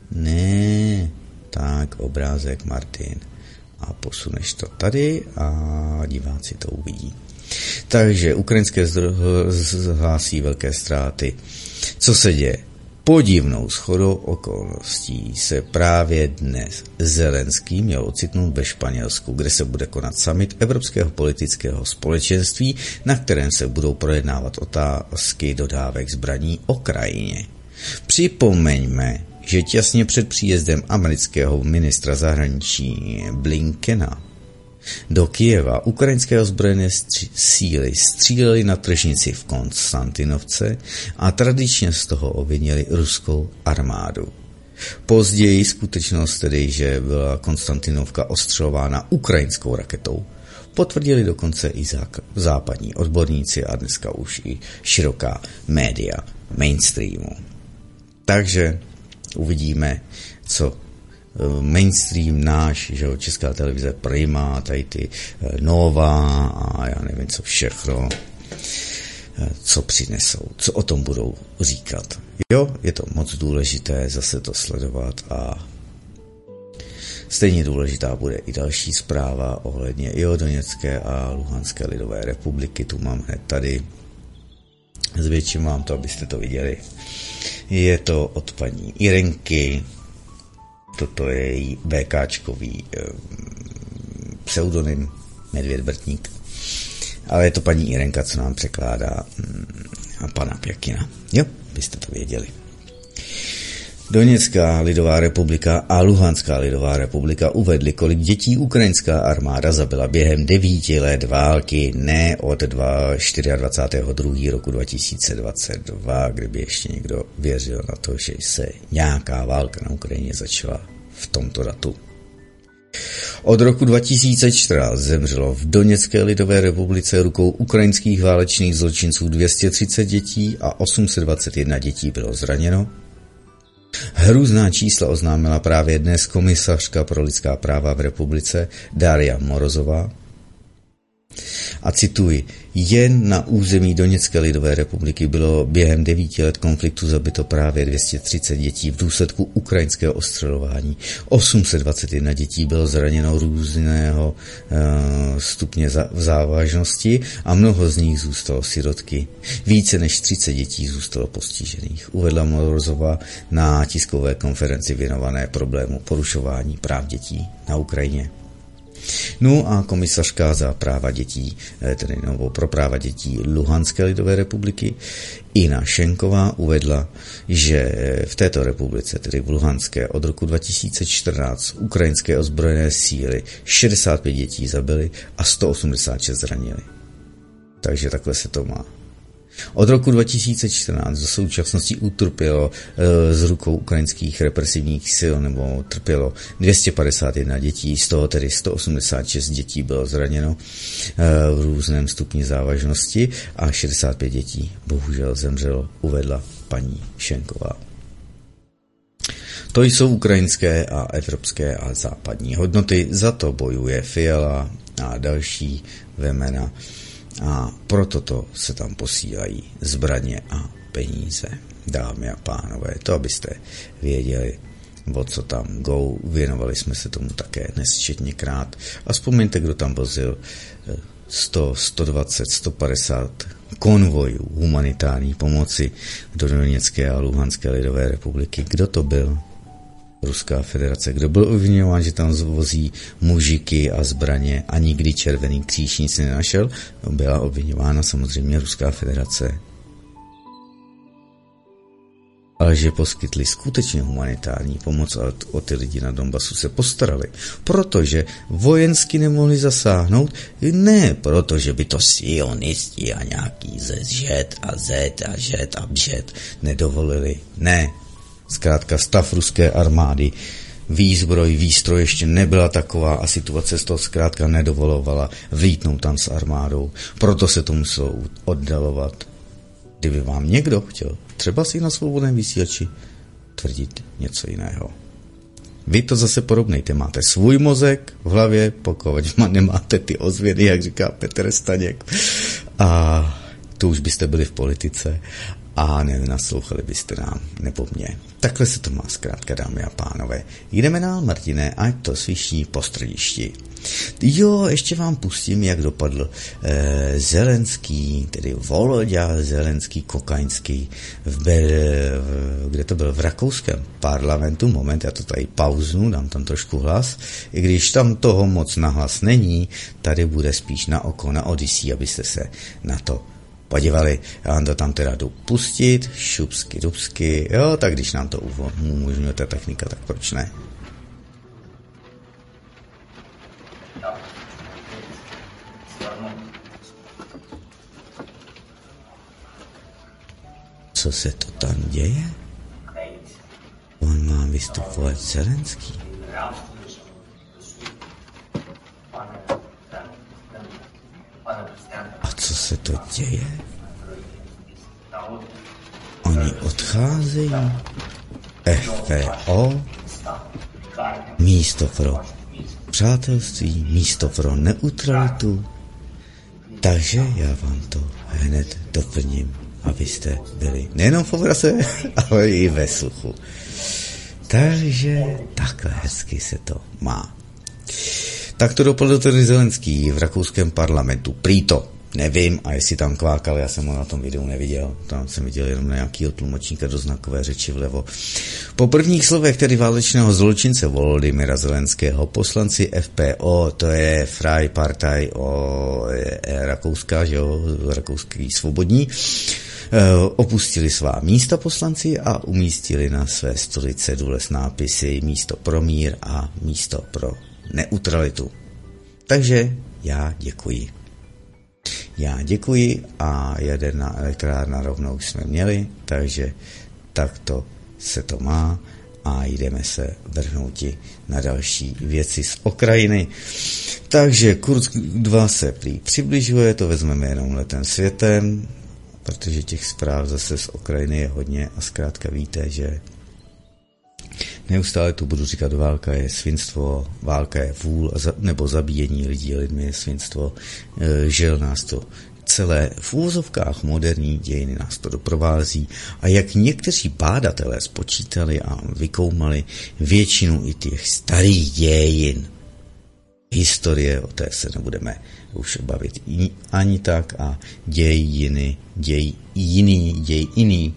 ne, tak obrázek Martin a posuneš to tady a diváci to uvidí. Takže ukrajinské hlásí velké ztráty. Co se děje? Podivnou shodou okolností se právě dnes Zelenský měl ocitnout ve Španělsku, kde se bude konat summit Evropského politického společenství, na kterém se budou projednávat otázky dodávek zbraní Ukrajině. Připomeňme, že těsně před příjezdem amerického ministra zahraničí Blinkena do Kyjeva ukrajinské ozbrojené stři- síly střílely na tržnici v Konstantinovce a tradičně z toho obvinili ruskou armádu. Později skutečnost tedy, že byla Konstantinovka ostřelována ukrajinskou raketou, potvrdili dokonce i západní odborníci a dneska už i široká média mainstreamu. Takže uvidíme, co mainstream náš, že jo, Česká televize Prima, tady ty Nova a já nevím, co všechno, co přinesou, co o tom budou říkat. Jo, je to moc důležité zase to sledovat a stejně důležitá bude i další zpráva ohledně i o Doněcké a Luhanské lidové republiky, tu mám hned tady. Zvětším vám to, abyste to viděli. Je to od paní Irenky, toto je její VKčkový e, pseudonym Medvěd Brtník, ale je to paní Irenka, co nám překládá mm, a pana Pěkina. Jo, byste to věděli. Doněcká lidová republika a Luhanská lidová republika uvedly, kolik dětí ukrajinská armáda zabila během devíti let války, ne od dvacátého čtvrtého druhého roku dva tisíce dvacet dva, kdyby ještě někdo věřil na to, že se nějaká válka na Ukrajině začala v tomto datu. Od roku dva tisíce čtrnáct zemřelo v Doněcké lidové republice rukou ukrajinských válečných zločinců dvě stě třicet dětí a osm set dvacet jedna dětí bylo zraněno. Hrůzná čísla oznámila právě dnes komisařka pro lidská práva v republice Daria Morozová. A cituji, jen na území Doněcké lidové republiky bylo během devíti let konfliktu zabito právě dvě stě třicet dětí v důsledku ukrajinského ostřelování. osm set dvacet jedna dětí bylo zraněno různého uh, stupně za, v závažnosti a mnoho z nich zůstalo sirotky. Více než třicet dětí zůstalo postižených, uvedla Morozová na tiskové konferenci věnované problému porušování práv dětí na Ukrajině. No a komisařka za práva dětí, tedy nebo pro práva dětí Luhanské lidové republiky, Ina Šenková uvedla, že v této republice, tedy v Luhanské, od roku dva tisíce čtrnáct ukrajinské ozbrojené síly šedesát pět dětí zabily a sto osmdesát šest zranili. Takže takhle se to má. Od roku dva tisíce čtrnáct do současnosti utrpělo e, z rukou ukrajinských represivních sil nebo trpělo dvě stě padesát jedna dětí, z toho tedy sto osmdesát šest dětí bylo zraněno e, v různém stupni závažnosti a šedesát pět dětí bohužel zemřelo, uvedla paní Šenková. To jsou ukrajinské a evropské a západní hodnoty, za to bojuje Fiala a další vemena. A proto to se tam posílají zbraně a peníze. Dámy a pánové, to abyste věděli, o co tam go. Věnovali jsme se tomu také nesčetněkrát. A vzpomeňte, kdo tam vozil sto, sto dvacet, sto padesát konvojů humanitární pomoci do Doněcké a Luhanské lidové republiky. Kdo to byl? Ruská federace. Kdo byl obviňován, že tam vozí mužiky a zbraně a nikdy Červený kříž nic nenašel? Byla obviňována samozřejmě Ruská federace. Ale že poskytli skutečně humanitární pomoc a o ty lidi na Donbasu se postarali. Protože vojensky nemohli zasáhnout? Ne, protože by to sionisti a nějaký Z a Z a Ž a Bžet nedovolili. Ne. Zkrátka stav ruské armády, výzbroj, výstroj ještě nebyla taková a situace z toho zkrátka nedovolovala vlítnout tam s armádou. Proto se to muselo oddalovat. Kdyby vám někdo chtěl, třeba si na svobodném vysílači, tvrdit něco jiného. Vy to zase porovnejte, máte svůj mozek v hlavě, pokud nemáte ty ozvěny, jak říká Petr Staněk. A to už byste byli v politice a nenaslouchali byste nám, nebo mě. Takhle se to má zkrátka, dámy a pánové. Jdeme dál, Martine, ať to slyší po strdišti. Jo, ještě vám pustím, jak dopadl eh, Zelenský, tedy Volodya Zelenský Kokaňský, v Ber, v, kde to byl, v rakouském parlamentu. Moment, já to tady pauznu, dám tam trošku hlas. I když tam toho moc nahlas není, tady bude spíš na oko, na Odyssey, abyste se na to podívali. Já vám to tam teda jdu pustit, šupsky, dubsky, jo, tak když nám to umožňuje ta technika, tak proč ne? Co se to tam děje? On má vystupovat Zelenský. A co se to děje? Oni odcházejí. F P O. Místo pro přátelství, místo pro neutralitu. Takže já vám to hned doplním, abyste byli nejenom v obraze, ale i ve sluchu. Takže takhle hezky se to má. Tak to dopadl tedy Zelenský v rakouském parlamentu. Prý to nevím, a jestli tam kvákal, já jsem ho na tom videu neviděl. Tam jsem viděl jenom nějakýho tlumočníka do znakové řeči vlevo. Po prvních slovech tedy válečného zločince Volodymyra Zelenského poslanci F P O, to je Freipartei o Rakouska, že jo, rakouský svobodní, opustili svá místa poslanci a umístili na své stolice cedule s nápisy místo pro mír a místo pro neutralitu. Takže já děkuji. Já děkuji a jaderná elektrárna rovnou jsme měli, takže takto se to má a jdeme se vrhnouti na další věci z Ukrajiny. Takže Kursk dva se prý přibližuje, to vezmeme jenom letem světem, protože těch zpráv zase z Ukrajiny je hodně a zkrátka víte, že Neustále tu budu říkat, válka je svinstvo, válka je vůl nebo zabíjení lidí lidmi je svinstvo. Žil nás to celé v úvozovkách moderní dějiny nás to doprovází a jak někteří bádatelé spočítali a vykoumali většinu i těch starých dějin. Historie, o té se nebudeme už bavit ani tak a dějiny, děj jiný, děj jiný.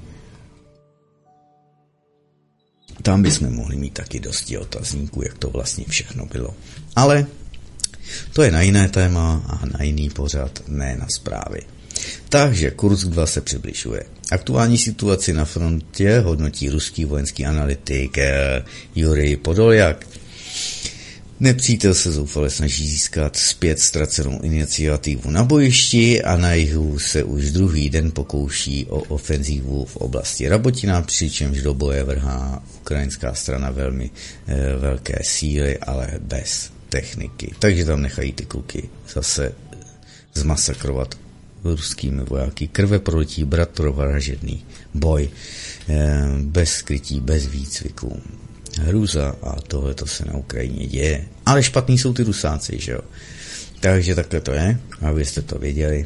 Tam bychom mohli mít taky dosti otazníků, jak to vlastně všechno bylo. Ale to je na jiné téma a na jiný pořad, ne na zprávy. Takže Kursk dva se přibližuje. Aktuální situaci na frontě hodnotí ruský vojenský analytik Jurij Podoljak. Nepřítel se zoufale snaží získat zpět ztracenou iniciativu na bojišti a na jihu se už druhý den pokouší o ofenzívu v oblasti Rabotina, přičemž do boje vrhá ukrajinská strana velmi e, velké síly, ale bez techniky. Takže tam nechají ty kluky zase zmasakrovat ruskými vojáky. Krve prolití, bratrovražedný boj, e, bez skrytí, bez výcviků. Hruza a tohle to se na Ukrajině děje. Ale špatný jsou ty Rusáci, že jo. Takže takhle to je, abyste to věděli.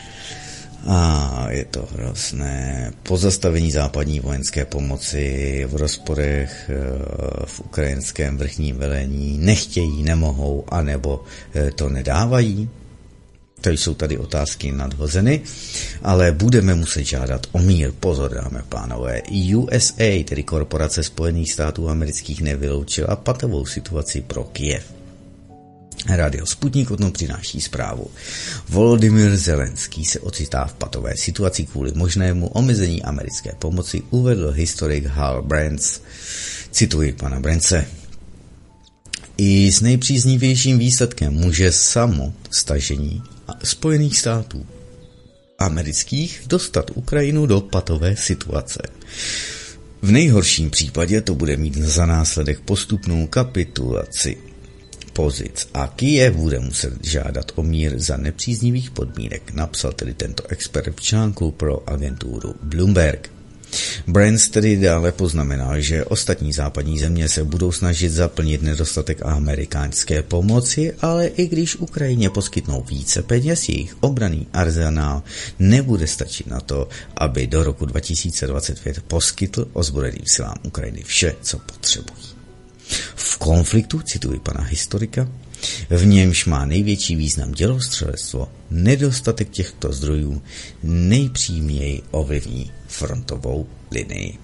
A je to hrozné. Pozastavení západní vojenské pomoci v rozporech v ukrajinském vrchním velení nechtějí, nemohou, anebo to nedávají. To jsou tady otázky nadhozeny, ale budeme muset žádat o mír. Pozor, dámy a pánové. U S A, tedy korporace Spojených států amerických, nevyloučila patovou situaci pro Kyjev. Radio Sputnik o tom přináší zprávu. Volodymyr Zelenský se ocitá v patové situaci kvůli možnému omezení americké pomoci, uvedl historik Hal Brands. Cituji pana Brandse. I s nejpříznivějším výsledkem může samo stažení Spojených států amerických dostat Ukrajinu do patové situace. V nejhorším případě to bude mít za následek postupnou kapitulaci pozic a Kyjev bude muset žádat o mír za nepříznivých podmínek, napsal tedy tento expert v článku pro agenturu Bloomberg. Brands tedy dále poznamenal, že ostatní západní země se budou snažit zaplnit nedostatek americké pomoci, ale i když Ukrajině poskytnou více peněz, jejich obranný arzenál nebude stačit na to, aby do roku dva tisíce dvacet pět poskytl ozbrojeným silám Ukrajiny vše, co potřebují. V konfliktu, cituji pana historika, v němž má největší význam dělostřelectvo, nedostatek těchto zdrojů nejpříměji ovlivní frontovou linii.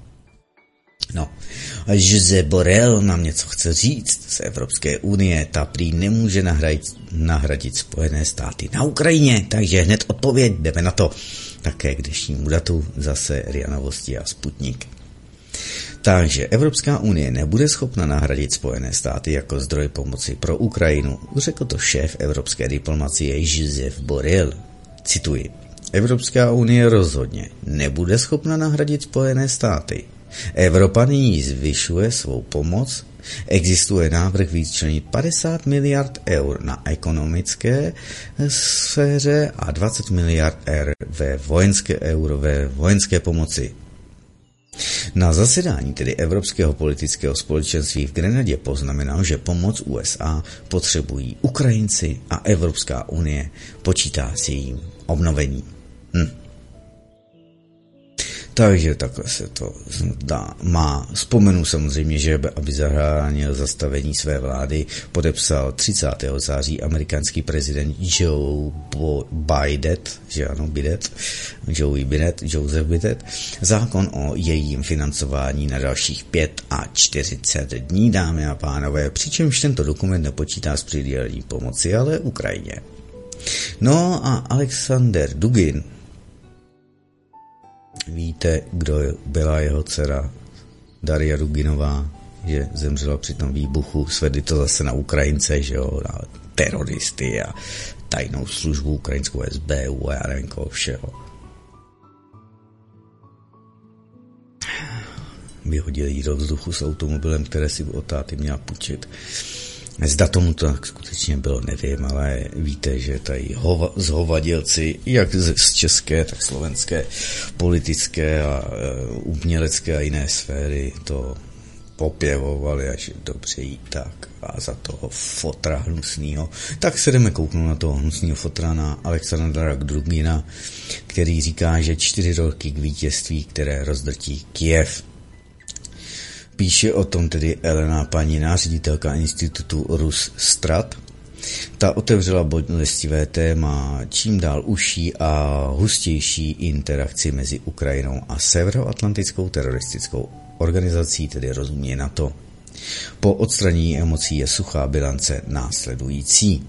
No, a Josep Borrell nám něco chce říct z Evropské unie, ta prý nemůže nahradit, nahradit Spojené státy na Ukrajině, takže hned odpověď, jdeme na to. Také k dnešnímu datu zase R I A Novosti a Sputnik. Takže Evropská unie nebude schopna nahradit Spojené státy jako zdroj pomoci pro Ukrajinu, řekl to šéf evropské diplomacie Josep Borrell. Cituji. Evropská unie rozhodně nebude schopna nahradit Spojené státy. Evropa nyní zvyšuje svou pomoc. Existuje návrh vyčlenit padesát miliard eur na ekonomické sféře a dvacet miliard eur ve vojenské, euro ve vojenské pomoci. Na zasedání tedy Evropského politického společenství v Grenadě poznamenal, že pomoc U S A potřebují Ukrajinci a Evropská unie počítá s jejím obnovením. Hm. Takže takhle se to dá. Má. Vzpomenu samozřejmě, že aby zahránil zastavení své vlády, podepsal třicátého září americký prezident Joe Biden, že ano, Biden, Joey Biden, Joseph Biden, zákon o jejím financování na dalších pět a čtyřicet dní, dámy a pánové, přičemž tento dokument nepočítá s přidělením pomoci, ale Ukrajině. No a Alexander Dugin, víte, kdo byla jeho dcera Daria Duginová, že zemřela při tom výbuchu, svedli to zase na Ukrajince, že jo, na teroristy a tajnou službu ukrajinskou S B U a já nevím koho všeho. Vyhodili jí do vzduchu s automobilem, které si od táty měla půjčit. Zda tomu to tak skutečně bylo, nevím, ale víte, že tady hova, zhovadělci, jak z, z české, tak slovenské, politické a e, umělecké a jiné sféry, to popěvovali, až je dobře jí tak a za toho fotra hnusnýho. Tak se jdeme kouknout na toho hnusnýho fotra, na Alexandra Dugina, který říká, že čtyři roky k vítězství, které rozdrtí Kyjev. Píše o tom tedy Elena Panina, ředitelka institutu Russtrat. Ta otevřela bolestivé téma čím dál užší a hustější interakci mezi Ukrajinou a severoatlantickou teroristickou organizací, tedy rozumě NATO. Po odstranění emocí je suchá bilance následující.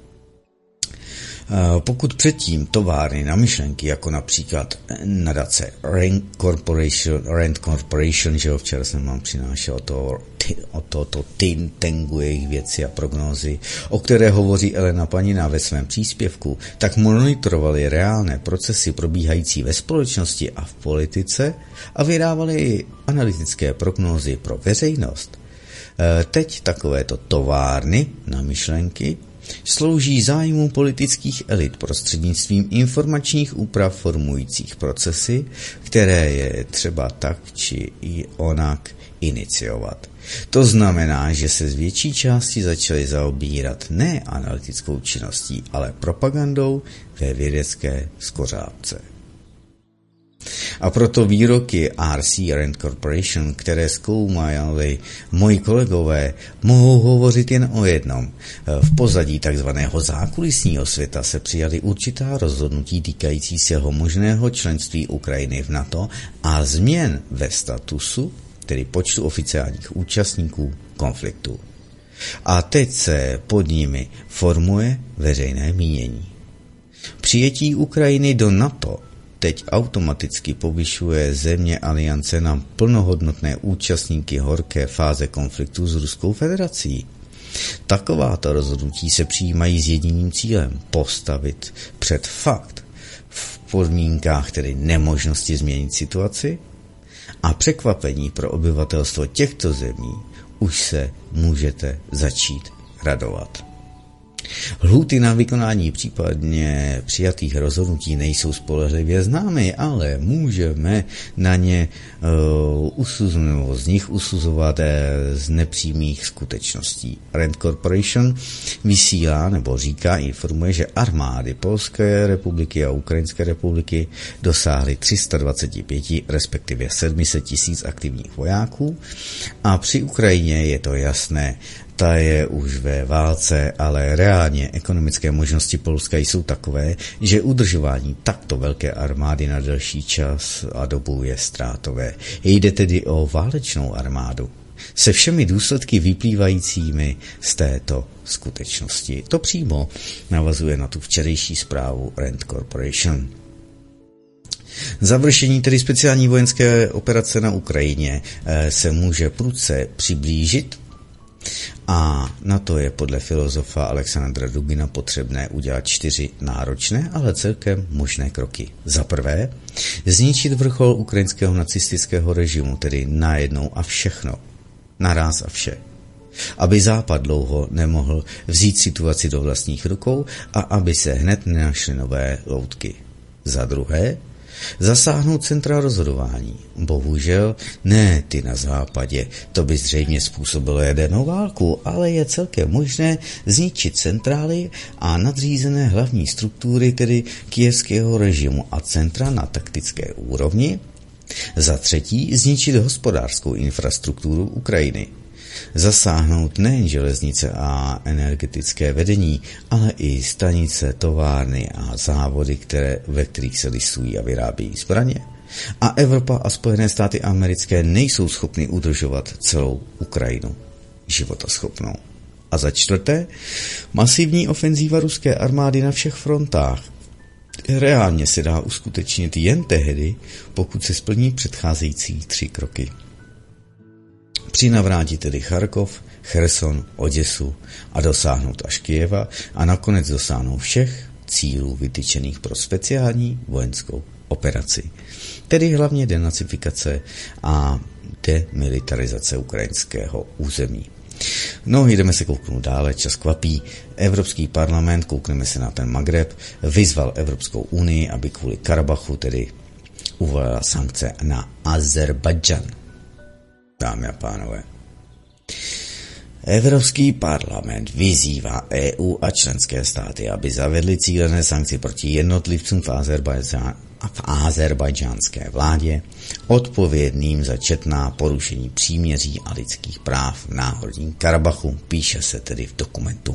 Pokud předtím továrny na myšlenky, jako například nadace Rand Corporation, Rand Corporation, že jo, včera jsem vám přinášel to, o to, to think tanku jejich věci a prognózy, o které hovoří Elena Panina ve svém příspěvku, tak monitorovali reálné procesy probíhající ve společnosti a v politice a vydávali analytické prognózy pro veřejnost. Teď takovéto továrny na myšlenky slouží zájmu politických elit prostřednictvím informačních úprav formujících procesy, které je třeba tak či i onak iniciovat. To znamená, že se z větší části začaly zaobírat ne analytickou činností, ale propagandou ve vědecké skořápce. A proto výroky R C Rand Corporation, které zkoumali moji kolegové, mohou hovořit jen o jednom. V pozadí takzvaného zákulisního světa se přijaly určitá rozhodnutí týkající se možného členství Ukrajiny v NATO a změn ve statusu, tedy počtu oficiálních účastníků konfliktu. A teď se pod nimi formuje veřejné mínění. Přijetí Ukrajiny do NATO teď automaticky povyšuje země aliance na plnohodnotné účastníky horké fáze konfliktu s Ruskou federací. Takováto rozhodnutí se přijímají s jediným cílem postavit před fakt v podmínkách tedy nemožnosti změnit situaci a překvapení pro obyvatelstvo těchto zemí už se můžete začít radovat. Lhůty na vykonání případně přijatých rozhodnutí nejsou spolehlivě známy, ale můžeme na ně uh, usuzovat, z nich usuzovat uh, z nepřímých skutečností. Rand Corporation vysílá nebo říká, informuje, že armády Polské republiky a Ukrajinské republiky dosáhly tři sta dvacet pět, respektive sedm set tisíc aktivních vojáků a při Ukrajině je to jasné, ta je už ve válce, ale reálně ekonomické možnosti Polska jsou takové, že udržování takto velké armády na delší čas a dobu je ztrátové. Jde tedy o válečnou armádu se všemi důsledky vyplývajícími z této skutečnosti. To přímo navazuje na tu včerejší zprávu Rand Corporation. Završení tedy speciální vojenské operace na Ukrajině se může prudce přiblížit, a na to je podle filozofa Alexandra Dugina potřebné udělat čtyři náročné, ale celkem možné kroky. Za prvé, zničit vrchol ukrajinského nacistického režimu, tedy najednou a všechno, naráz a vše. Aby Západ dlouho nemohl vzít situaci do vlastních rukou a aby se hned nenašly nové loutky. Za druhé, zasáhnout centra rozhodování. Bohužel ne ty na západě, to by zřejmě způsobilo jadernou válku, ale je celkem možné zničit centrály a nadřízené hlavní struktury, tedy kyjevského režimu a centra na taktické úrovni. Za třetí, zničit hospodářskou infrastrukturu Ukrajiny. Zasáhnout nejen železnice a energetické vedení, ale i stanice, továrny a závody, které, ve kterých se lisují a vyrábějí zbraně. A Evropa a Spojené státy americké nejsou schopny udržovat celou Ukrajinu životaschopnou. A za čtvrté, masivní ofenzíva ruské armády na všech frontách. Reálně se dá uskutečnit jen tehdy, pokud se splní předcházející tři kroky. Přinavrátit tedy Charkov, Cherson, Oděsu a dosáhnout až Kyjeva a nakonec dosáhnout všech cílů vytyčených pro speciální vojenskou operaci. Tedy hlavně denacifikace a demilitarizace ukrajinského území. No, jdeme se kouknout dále, čas kvapí. Evropský parlament, koukneme se na ten Magreb, vyzval Evropskou unii, aby kvůli Karabachu tedy uvalila sankce na Azerbajdžan. Dámy a pánové, Evropský parlament vyzývá E U a členské státy, aby zavedly cílené sankce proti jednotlivcům v, Azerbajdžán, v azerbajdžánské vládě odpovědným za četná porušení příměří a lidských práv v Náhorním Karabachu, píše se tedy v dokumentu.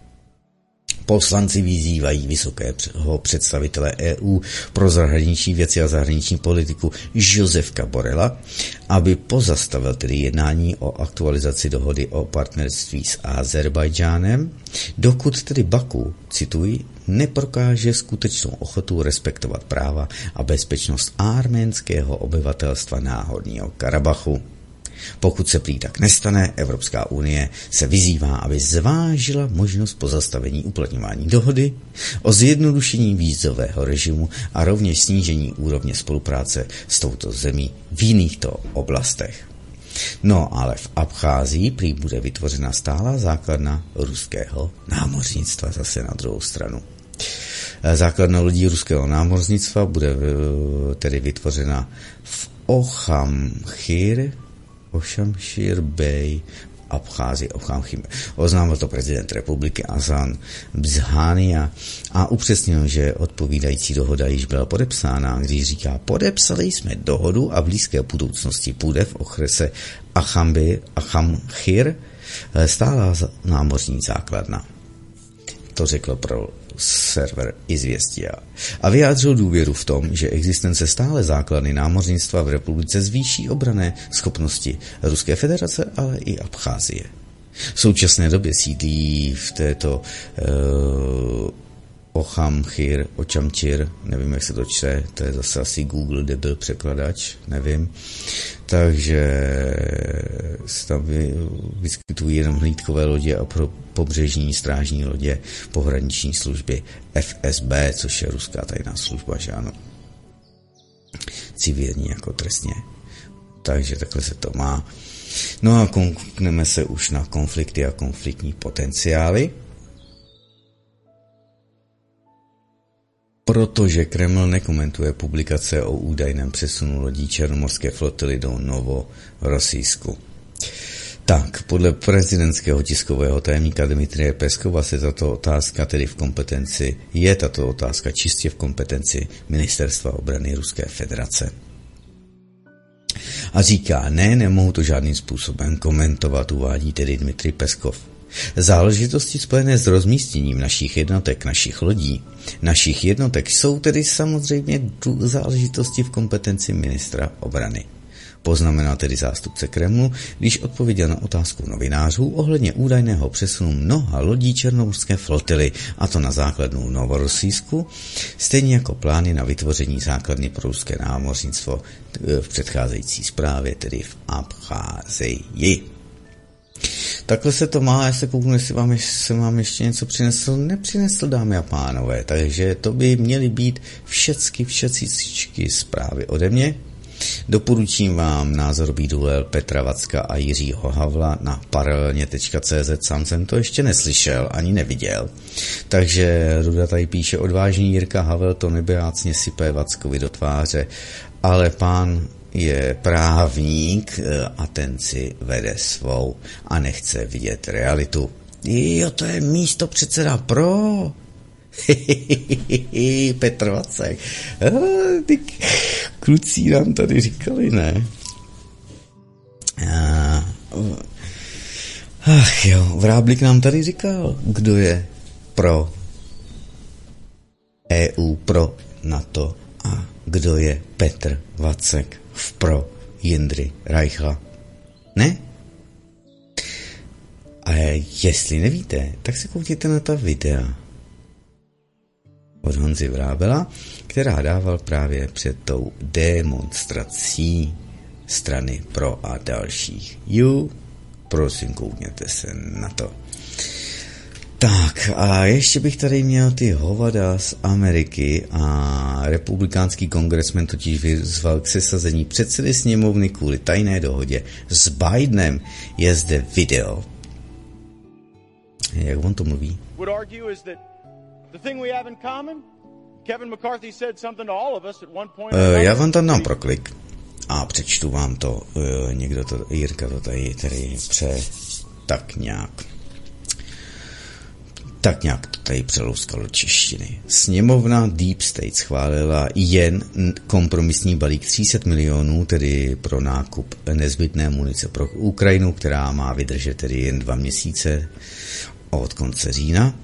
Poslanci vyzývají vysokého představitele E U pro zahraniční věci a zahraniční politiku Josefa Borrella, aby pozastavil tedy jednání o aktualizaci dohody o partnerství s Azerbajdžánem, dokud tedy Baku, cituji, neprokáže skutečnou ochotu respektovat práva a bezpečnost arménského obyvatelstva Náhorního Karabachu. Pokud se prý tak nestane, Evropská unie se vyzývá, aby zvážila možnost pozastavení uplatňování dohody o zjednodušení vízového režimu a rovněž snížení úrovně spolupráce s touto zemí v jinýchto oblastech. No ale v Abcházii prý bude vytvořena stálá základna ruského námořnictva zase na druhou stranu. Základna lodí ruského námořnictva bude tedy vytvořena v Ochamchir, Ošamšír Bey v Abcházii, Ochamchir. Oznámil to prezident republiky Azan Bzhania a upřesnil, že odpovídající dohoda již byla podepsána, když říká, podepsali jsme dohodu a v blízké budoucnosti půjde v okrese Ochamchir stálá námořní základna. To řekl pro server Izvěstia. A vyjádřil důvěru v tom, že existence stále základny námořnictva v republice zvýší obranné schopnosti Ruské federace, ale i Abcházie. V současné době sídlí v této uh, Ochamchir, Ochamchir, nevím, jak se to čte, to je zase asi Google debil překladač, nevím. Takže se tam vyskytují jenom hlídkové lodě a pro pobřežní strážní lodě pohraniční služby F S B, což je ruská tajná služba, že ano. Civilní jako trestně. Takže takhle se to má. No a koukneme se už na konflikty a konfliktní potenciály. Protože Kreml nekomentuje publikace o údajném přesunu lodí černomorské flotily do Novorosijsku. Tak, podle prezidentského tiskového tajemníka Dmitrije Peskova se tato otázka tedy v kompetenci, je tato otázka čistě v kompetenci Ministerstva obrany Ruské federace. A říká, ne, nemohu to žádným způsobem komentovat, uvádí tedy Dmitrij Peskov. Záležitosti spojené s rozmístěním našich jednotek, našich lodí, našich jednotek jsou tedy samozřejmě záležitosti v kompetenci ministra obrany. Poznamenal tedy zástupce Kremlu, když odpověděl na otázku novinářů ohledně údajného přesunu mnoha lodí černomorské flotily, a to na základnu Novorosijsku, stejně jako plány na vytvoření základny pro ruské námořnictvo v předcházející zprávě, tedy v Abcházii. Takhle se to má, já se kouknu, jestli vám, se vám ještě něco přinesl, nepřinesl, dámy a pánové, takže to by měly být všecky, všecky zprávy ode mě. Doporučím vám názorový duel Petra Vacka a Jiřího Havla na paralelně tečka cé zet, sám jsem to ještě neslyšel, ani neviděl. Takže Ruda tady píše, odvážný Jirka Havel to nebejácně sype Vackovi do tváře, ale pán je právník a ten si vede svou a nechce vidět realitu. Jo, to je místo předseda pro... Petr Vacek. Ty kluci nám tady říkali, ne? Ach jo, Vráblík nám tady říkal, kdo je pro E U, pro NATO a kdo je Petr Vacek v pro Jindry Reicha. Ne? A jestli nevíte, tak se koukněte na ta videa od Honzy Vrábela, která dával právě před tou demonstrací strany pro a dalších. Jo, prosím, koukněte se na to. Tak a ještě bych tady měl ty hovada z Ameriky a republikánský kongresmen totiž vyzval k sesazení předsedy sněmovny kvůli tajné dohodě s Bidenem. Je zde video. Jak on to mluví? Uh, já vám tam dám proklik. a přečtu vám to, někdo to, Jirka to tady, tady pře, tak nějak. Tak nějak to tady přelouskalo do češtiny. Sněmovna Deep State schválila jen kompromisní balík tři sta milionů, tedy pro nákup nezbytné munice pro Ukrajinu, která má vydržet tedy jen dva měsíce od konce října.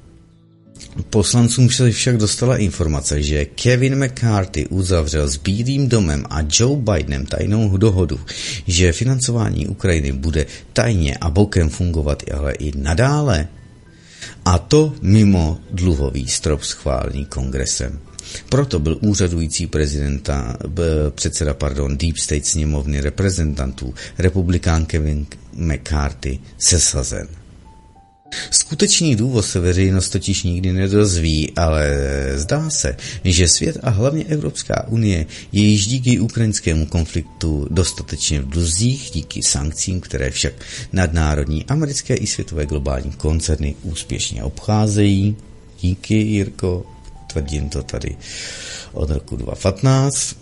Poslancům se však dostala informace, že Kevin McCarthy uzavřel s Bílým domem a Joe Bidenem tajnou dohodu, že financování Ukrajiny bude tajně a bokem fungovat ale i nadále. A to mimo dluhový strop schválený kongresem. Proto byl úřadující prezidenta, předseda pardon, Deep State sněmovny reprezentantů republikán Kevin McCarthy sesazen. Skutečný důvod se veřejnost totiž nikdy nedozví, ale zdá se, že svět a hlavně Evropská unie je již díky ukrajinskému konfliktu dostatečně v dluzích, díky sankcím, které však nadnárodní americké i světové globální koncerny úspěšně obcházejí. Díky, Jirko, tvrdím to tady od roku dva tisíce patnáct.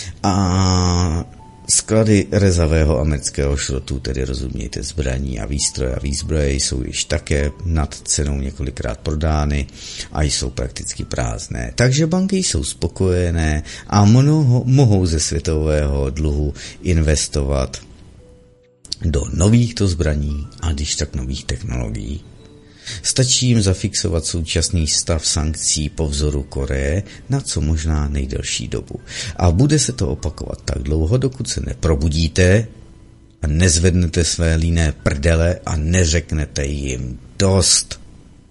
A sklady rezavého amerického šrotu, tedy rozumějte zbraní a výstroje a výzbroje, jsou již také nad cenou několikrát prodány a jsou prakticky prázdné. Takže banky jsou spokojené a mnoho, mohou ze světového dluhu investovat do novýchto zbraní a když tak nových technologií. Stačí jim zafixovat současný stav sankcí po vzoru Koreje na co možná nejdelší dobu. A bude se to opakovat tak dlouho, dokud se neprobudíte a nezvednete své líné prdele a neřeknete jim dost.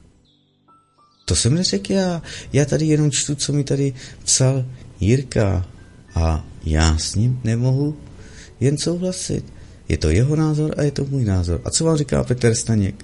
To jsem neřekl já. Já tady jenom čtu, co mi tady psal Jirka a já s ním nemohu jen souhlasit. Je to jeho názor a je to můj názor. A co vám říká Petr Staněk?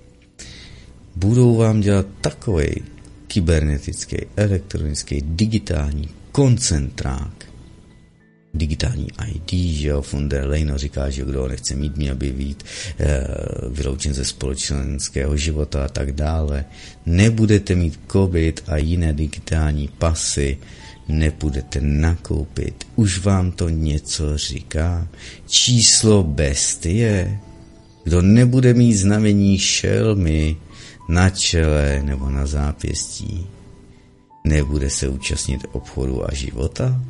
Budou vám dělat takovej kybernetický, elektronický, digitální koncentrák. Digitální í dé, že jo, von der Leyen říká, že kdo nechce mít, měl by být e, vyloučen ze společenského života a tak dále. Nebudete mít covid a jiné digitální pasy, nebudete nakoupit. Už vám to něco říká. Číslo bestie. Kdo nebude mít znamení šelmy na čele nebo na zápěstí, nebude se účastnit obchodu a života?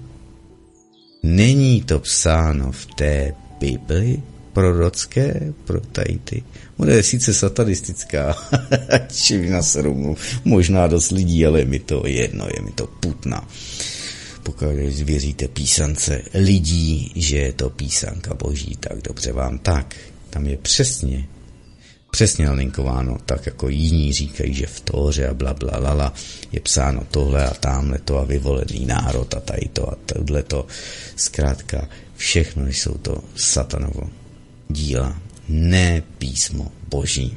Není to psáno v té Bibli prorocké pro tajty? Ona je sice satanistická, či na serumu možná dost lidí, ale je mi to jedno, je mi to putna. Pokud věříte písance lidí, že je to písanka boží, tak dobře vám tak. Tam je přesně Přesně nalinkováno, tak jako jiní říkají, že v Tóře a bla, bla, lala je psáno tohle a támhleto a vyvolený národ a tady to a tohleto. Zkrátka všechno jsou to satanovo díla, ne písmo boží.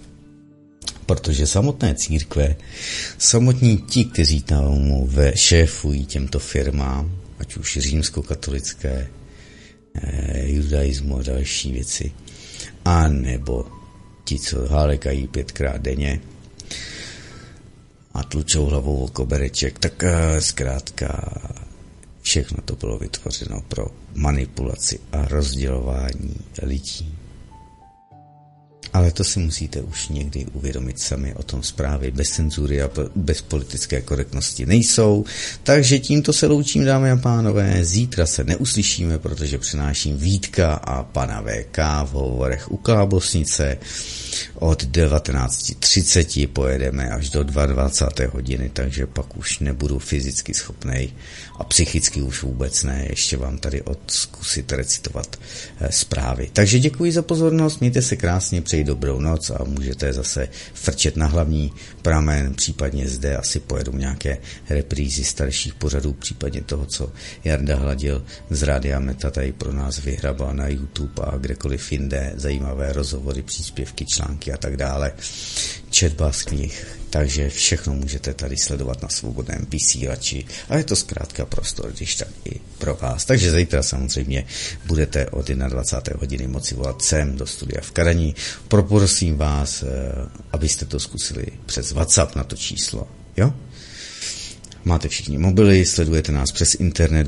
Protože samotné církve, samotní ti, kteří tam ve šéfují těmto firmám, ať už římskokatolické, eh, judaismu a další věci, a nebo ti, co hálekají pětkrát denně a tlučou hlavou o kobereček, tak zkrátka všechno to bylo vytvořeno pro manipulaci a rozdělování lidí. Ale to si musíte už někdy uvědomit sami, o tom zprávy bez cenzury a bez politické korektnosti nejsou. Takže tímto se loučím, dámy a pánové. Zítra se neuslyšíme, protože přenáším Vítka a pana vé ká v hovorech u Klábosnice. Od devatenáct třicet pojedeme až do dvacáté druhé hodiny, takže pak už nebudu fyzicky schopnej a psychicky už vůbec ne, ještě vám tady odzkusit recitovat eh, zprávy. Takže děkuji za pozornost, mějte se krásně, přeji dobrou noc a můžete zase frčet na hlavní pramen, případně zde asi pojedu nějaké reprízy starších pořadů, případně toho, co Jarda Hladil z Rádia Meta tady pro nás vyhrabal na YouTube a kdekoliv jinde, zajímavé rozhovory, příspěvky, články a tak dále, četba z knih, takže všechno můžete tady sledovat na svobodném vysílači a je to zkrátka prostor, když tak i pro vás. Takže zítra samozřejmě budete od dvacáté první hodiny moci volat sem do studia v Kadani. Poprosím vás, abyste to zkusili přes WhatsApp na to číslo, jo? Máte všichni mobily, sledujete nás přes internet, buď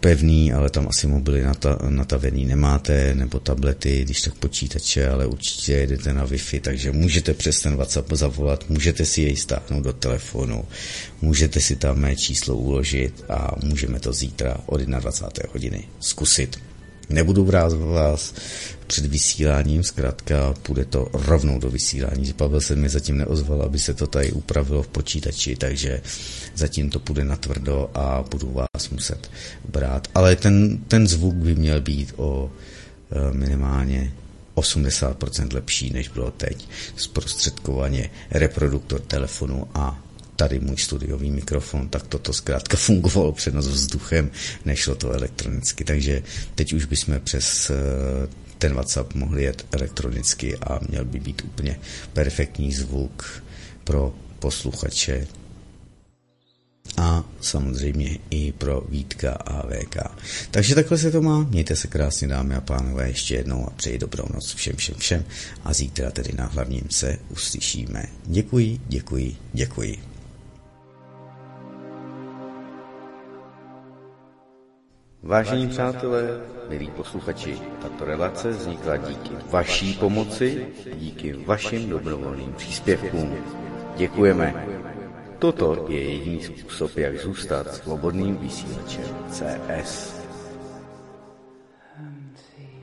pevný, ale tam asi mobily nata, natavený nemáte, nebo tablety, když tak počítače, ale určitě jedete na Wi-Fi, takže můžete přes ten WhatsApp zavolat, můžete si jej stáhnout do telefonu, můžete si tam mé číslo uložit a můžeme to zítra od dvacáté jedné hodiny zkusit. Nebudu brát vás před vysíláním, zkrátka půjde to rovnou do vysílání. Pavel se mi zatím neozval, aby se to tady upravilo v počítači, takže zatím to půjde natvrdo a budu vás muset brát. Ale ten, ten zvuk by měl být o minimálně osmdesát procent lepší, než bylo teď. Zprostředkovaně reproduktor telefonu a tady můj studiový mikrofon, tak toto zkrátka fungovalo přenos vzduchem, nešlo to elektronicky, takže teď už bychom přes ten WhatsApp mohli jet elektronicky a měl by být úplně perfektní zvuk pro posluchače a samozřejmě i pro Vítka a V K. Takže takhle se to má, mějte se krásně, dámy a pánové, ještě jednou a přeji dobrou noc všem, všem, všem a zítra tedy na hlavním se uslyšíme. Děkuji, děkuji, děkuji. Vážení přátelé, milí posluchači, tato relace vznikla díky vaší pomoci, díky vašim dobrovolným příspěvkům. Děkujeme. Toto je jediný způsob, jak zůstat svobodným vysílačem C S.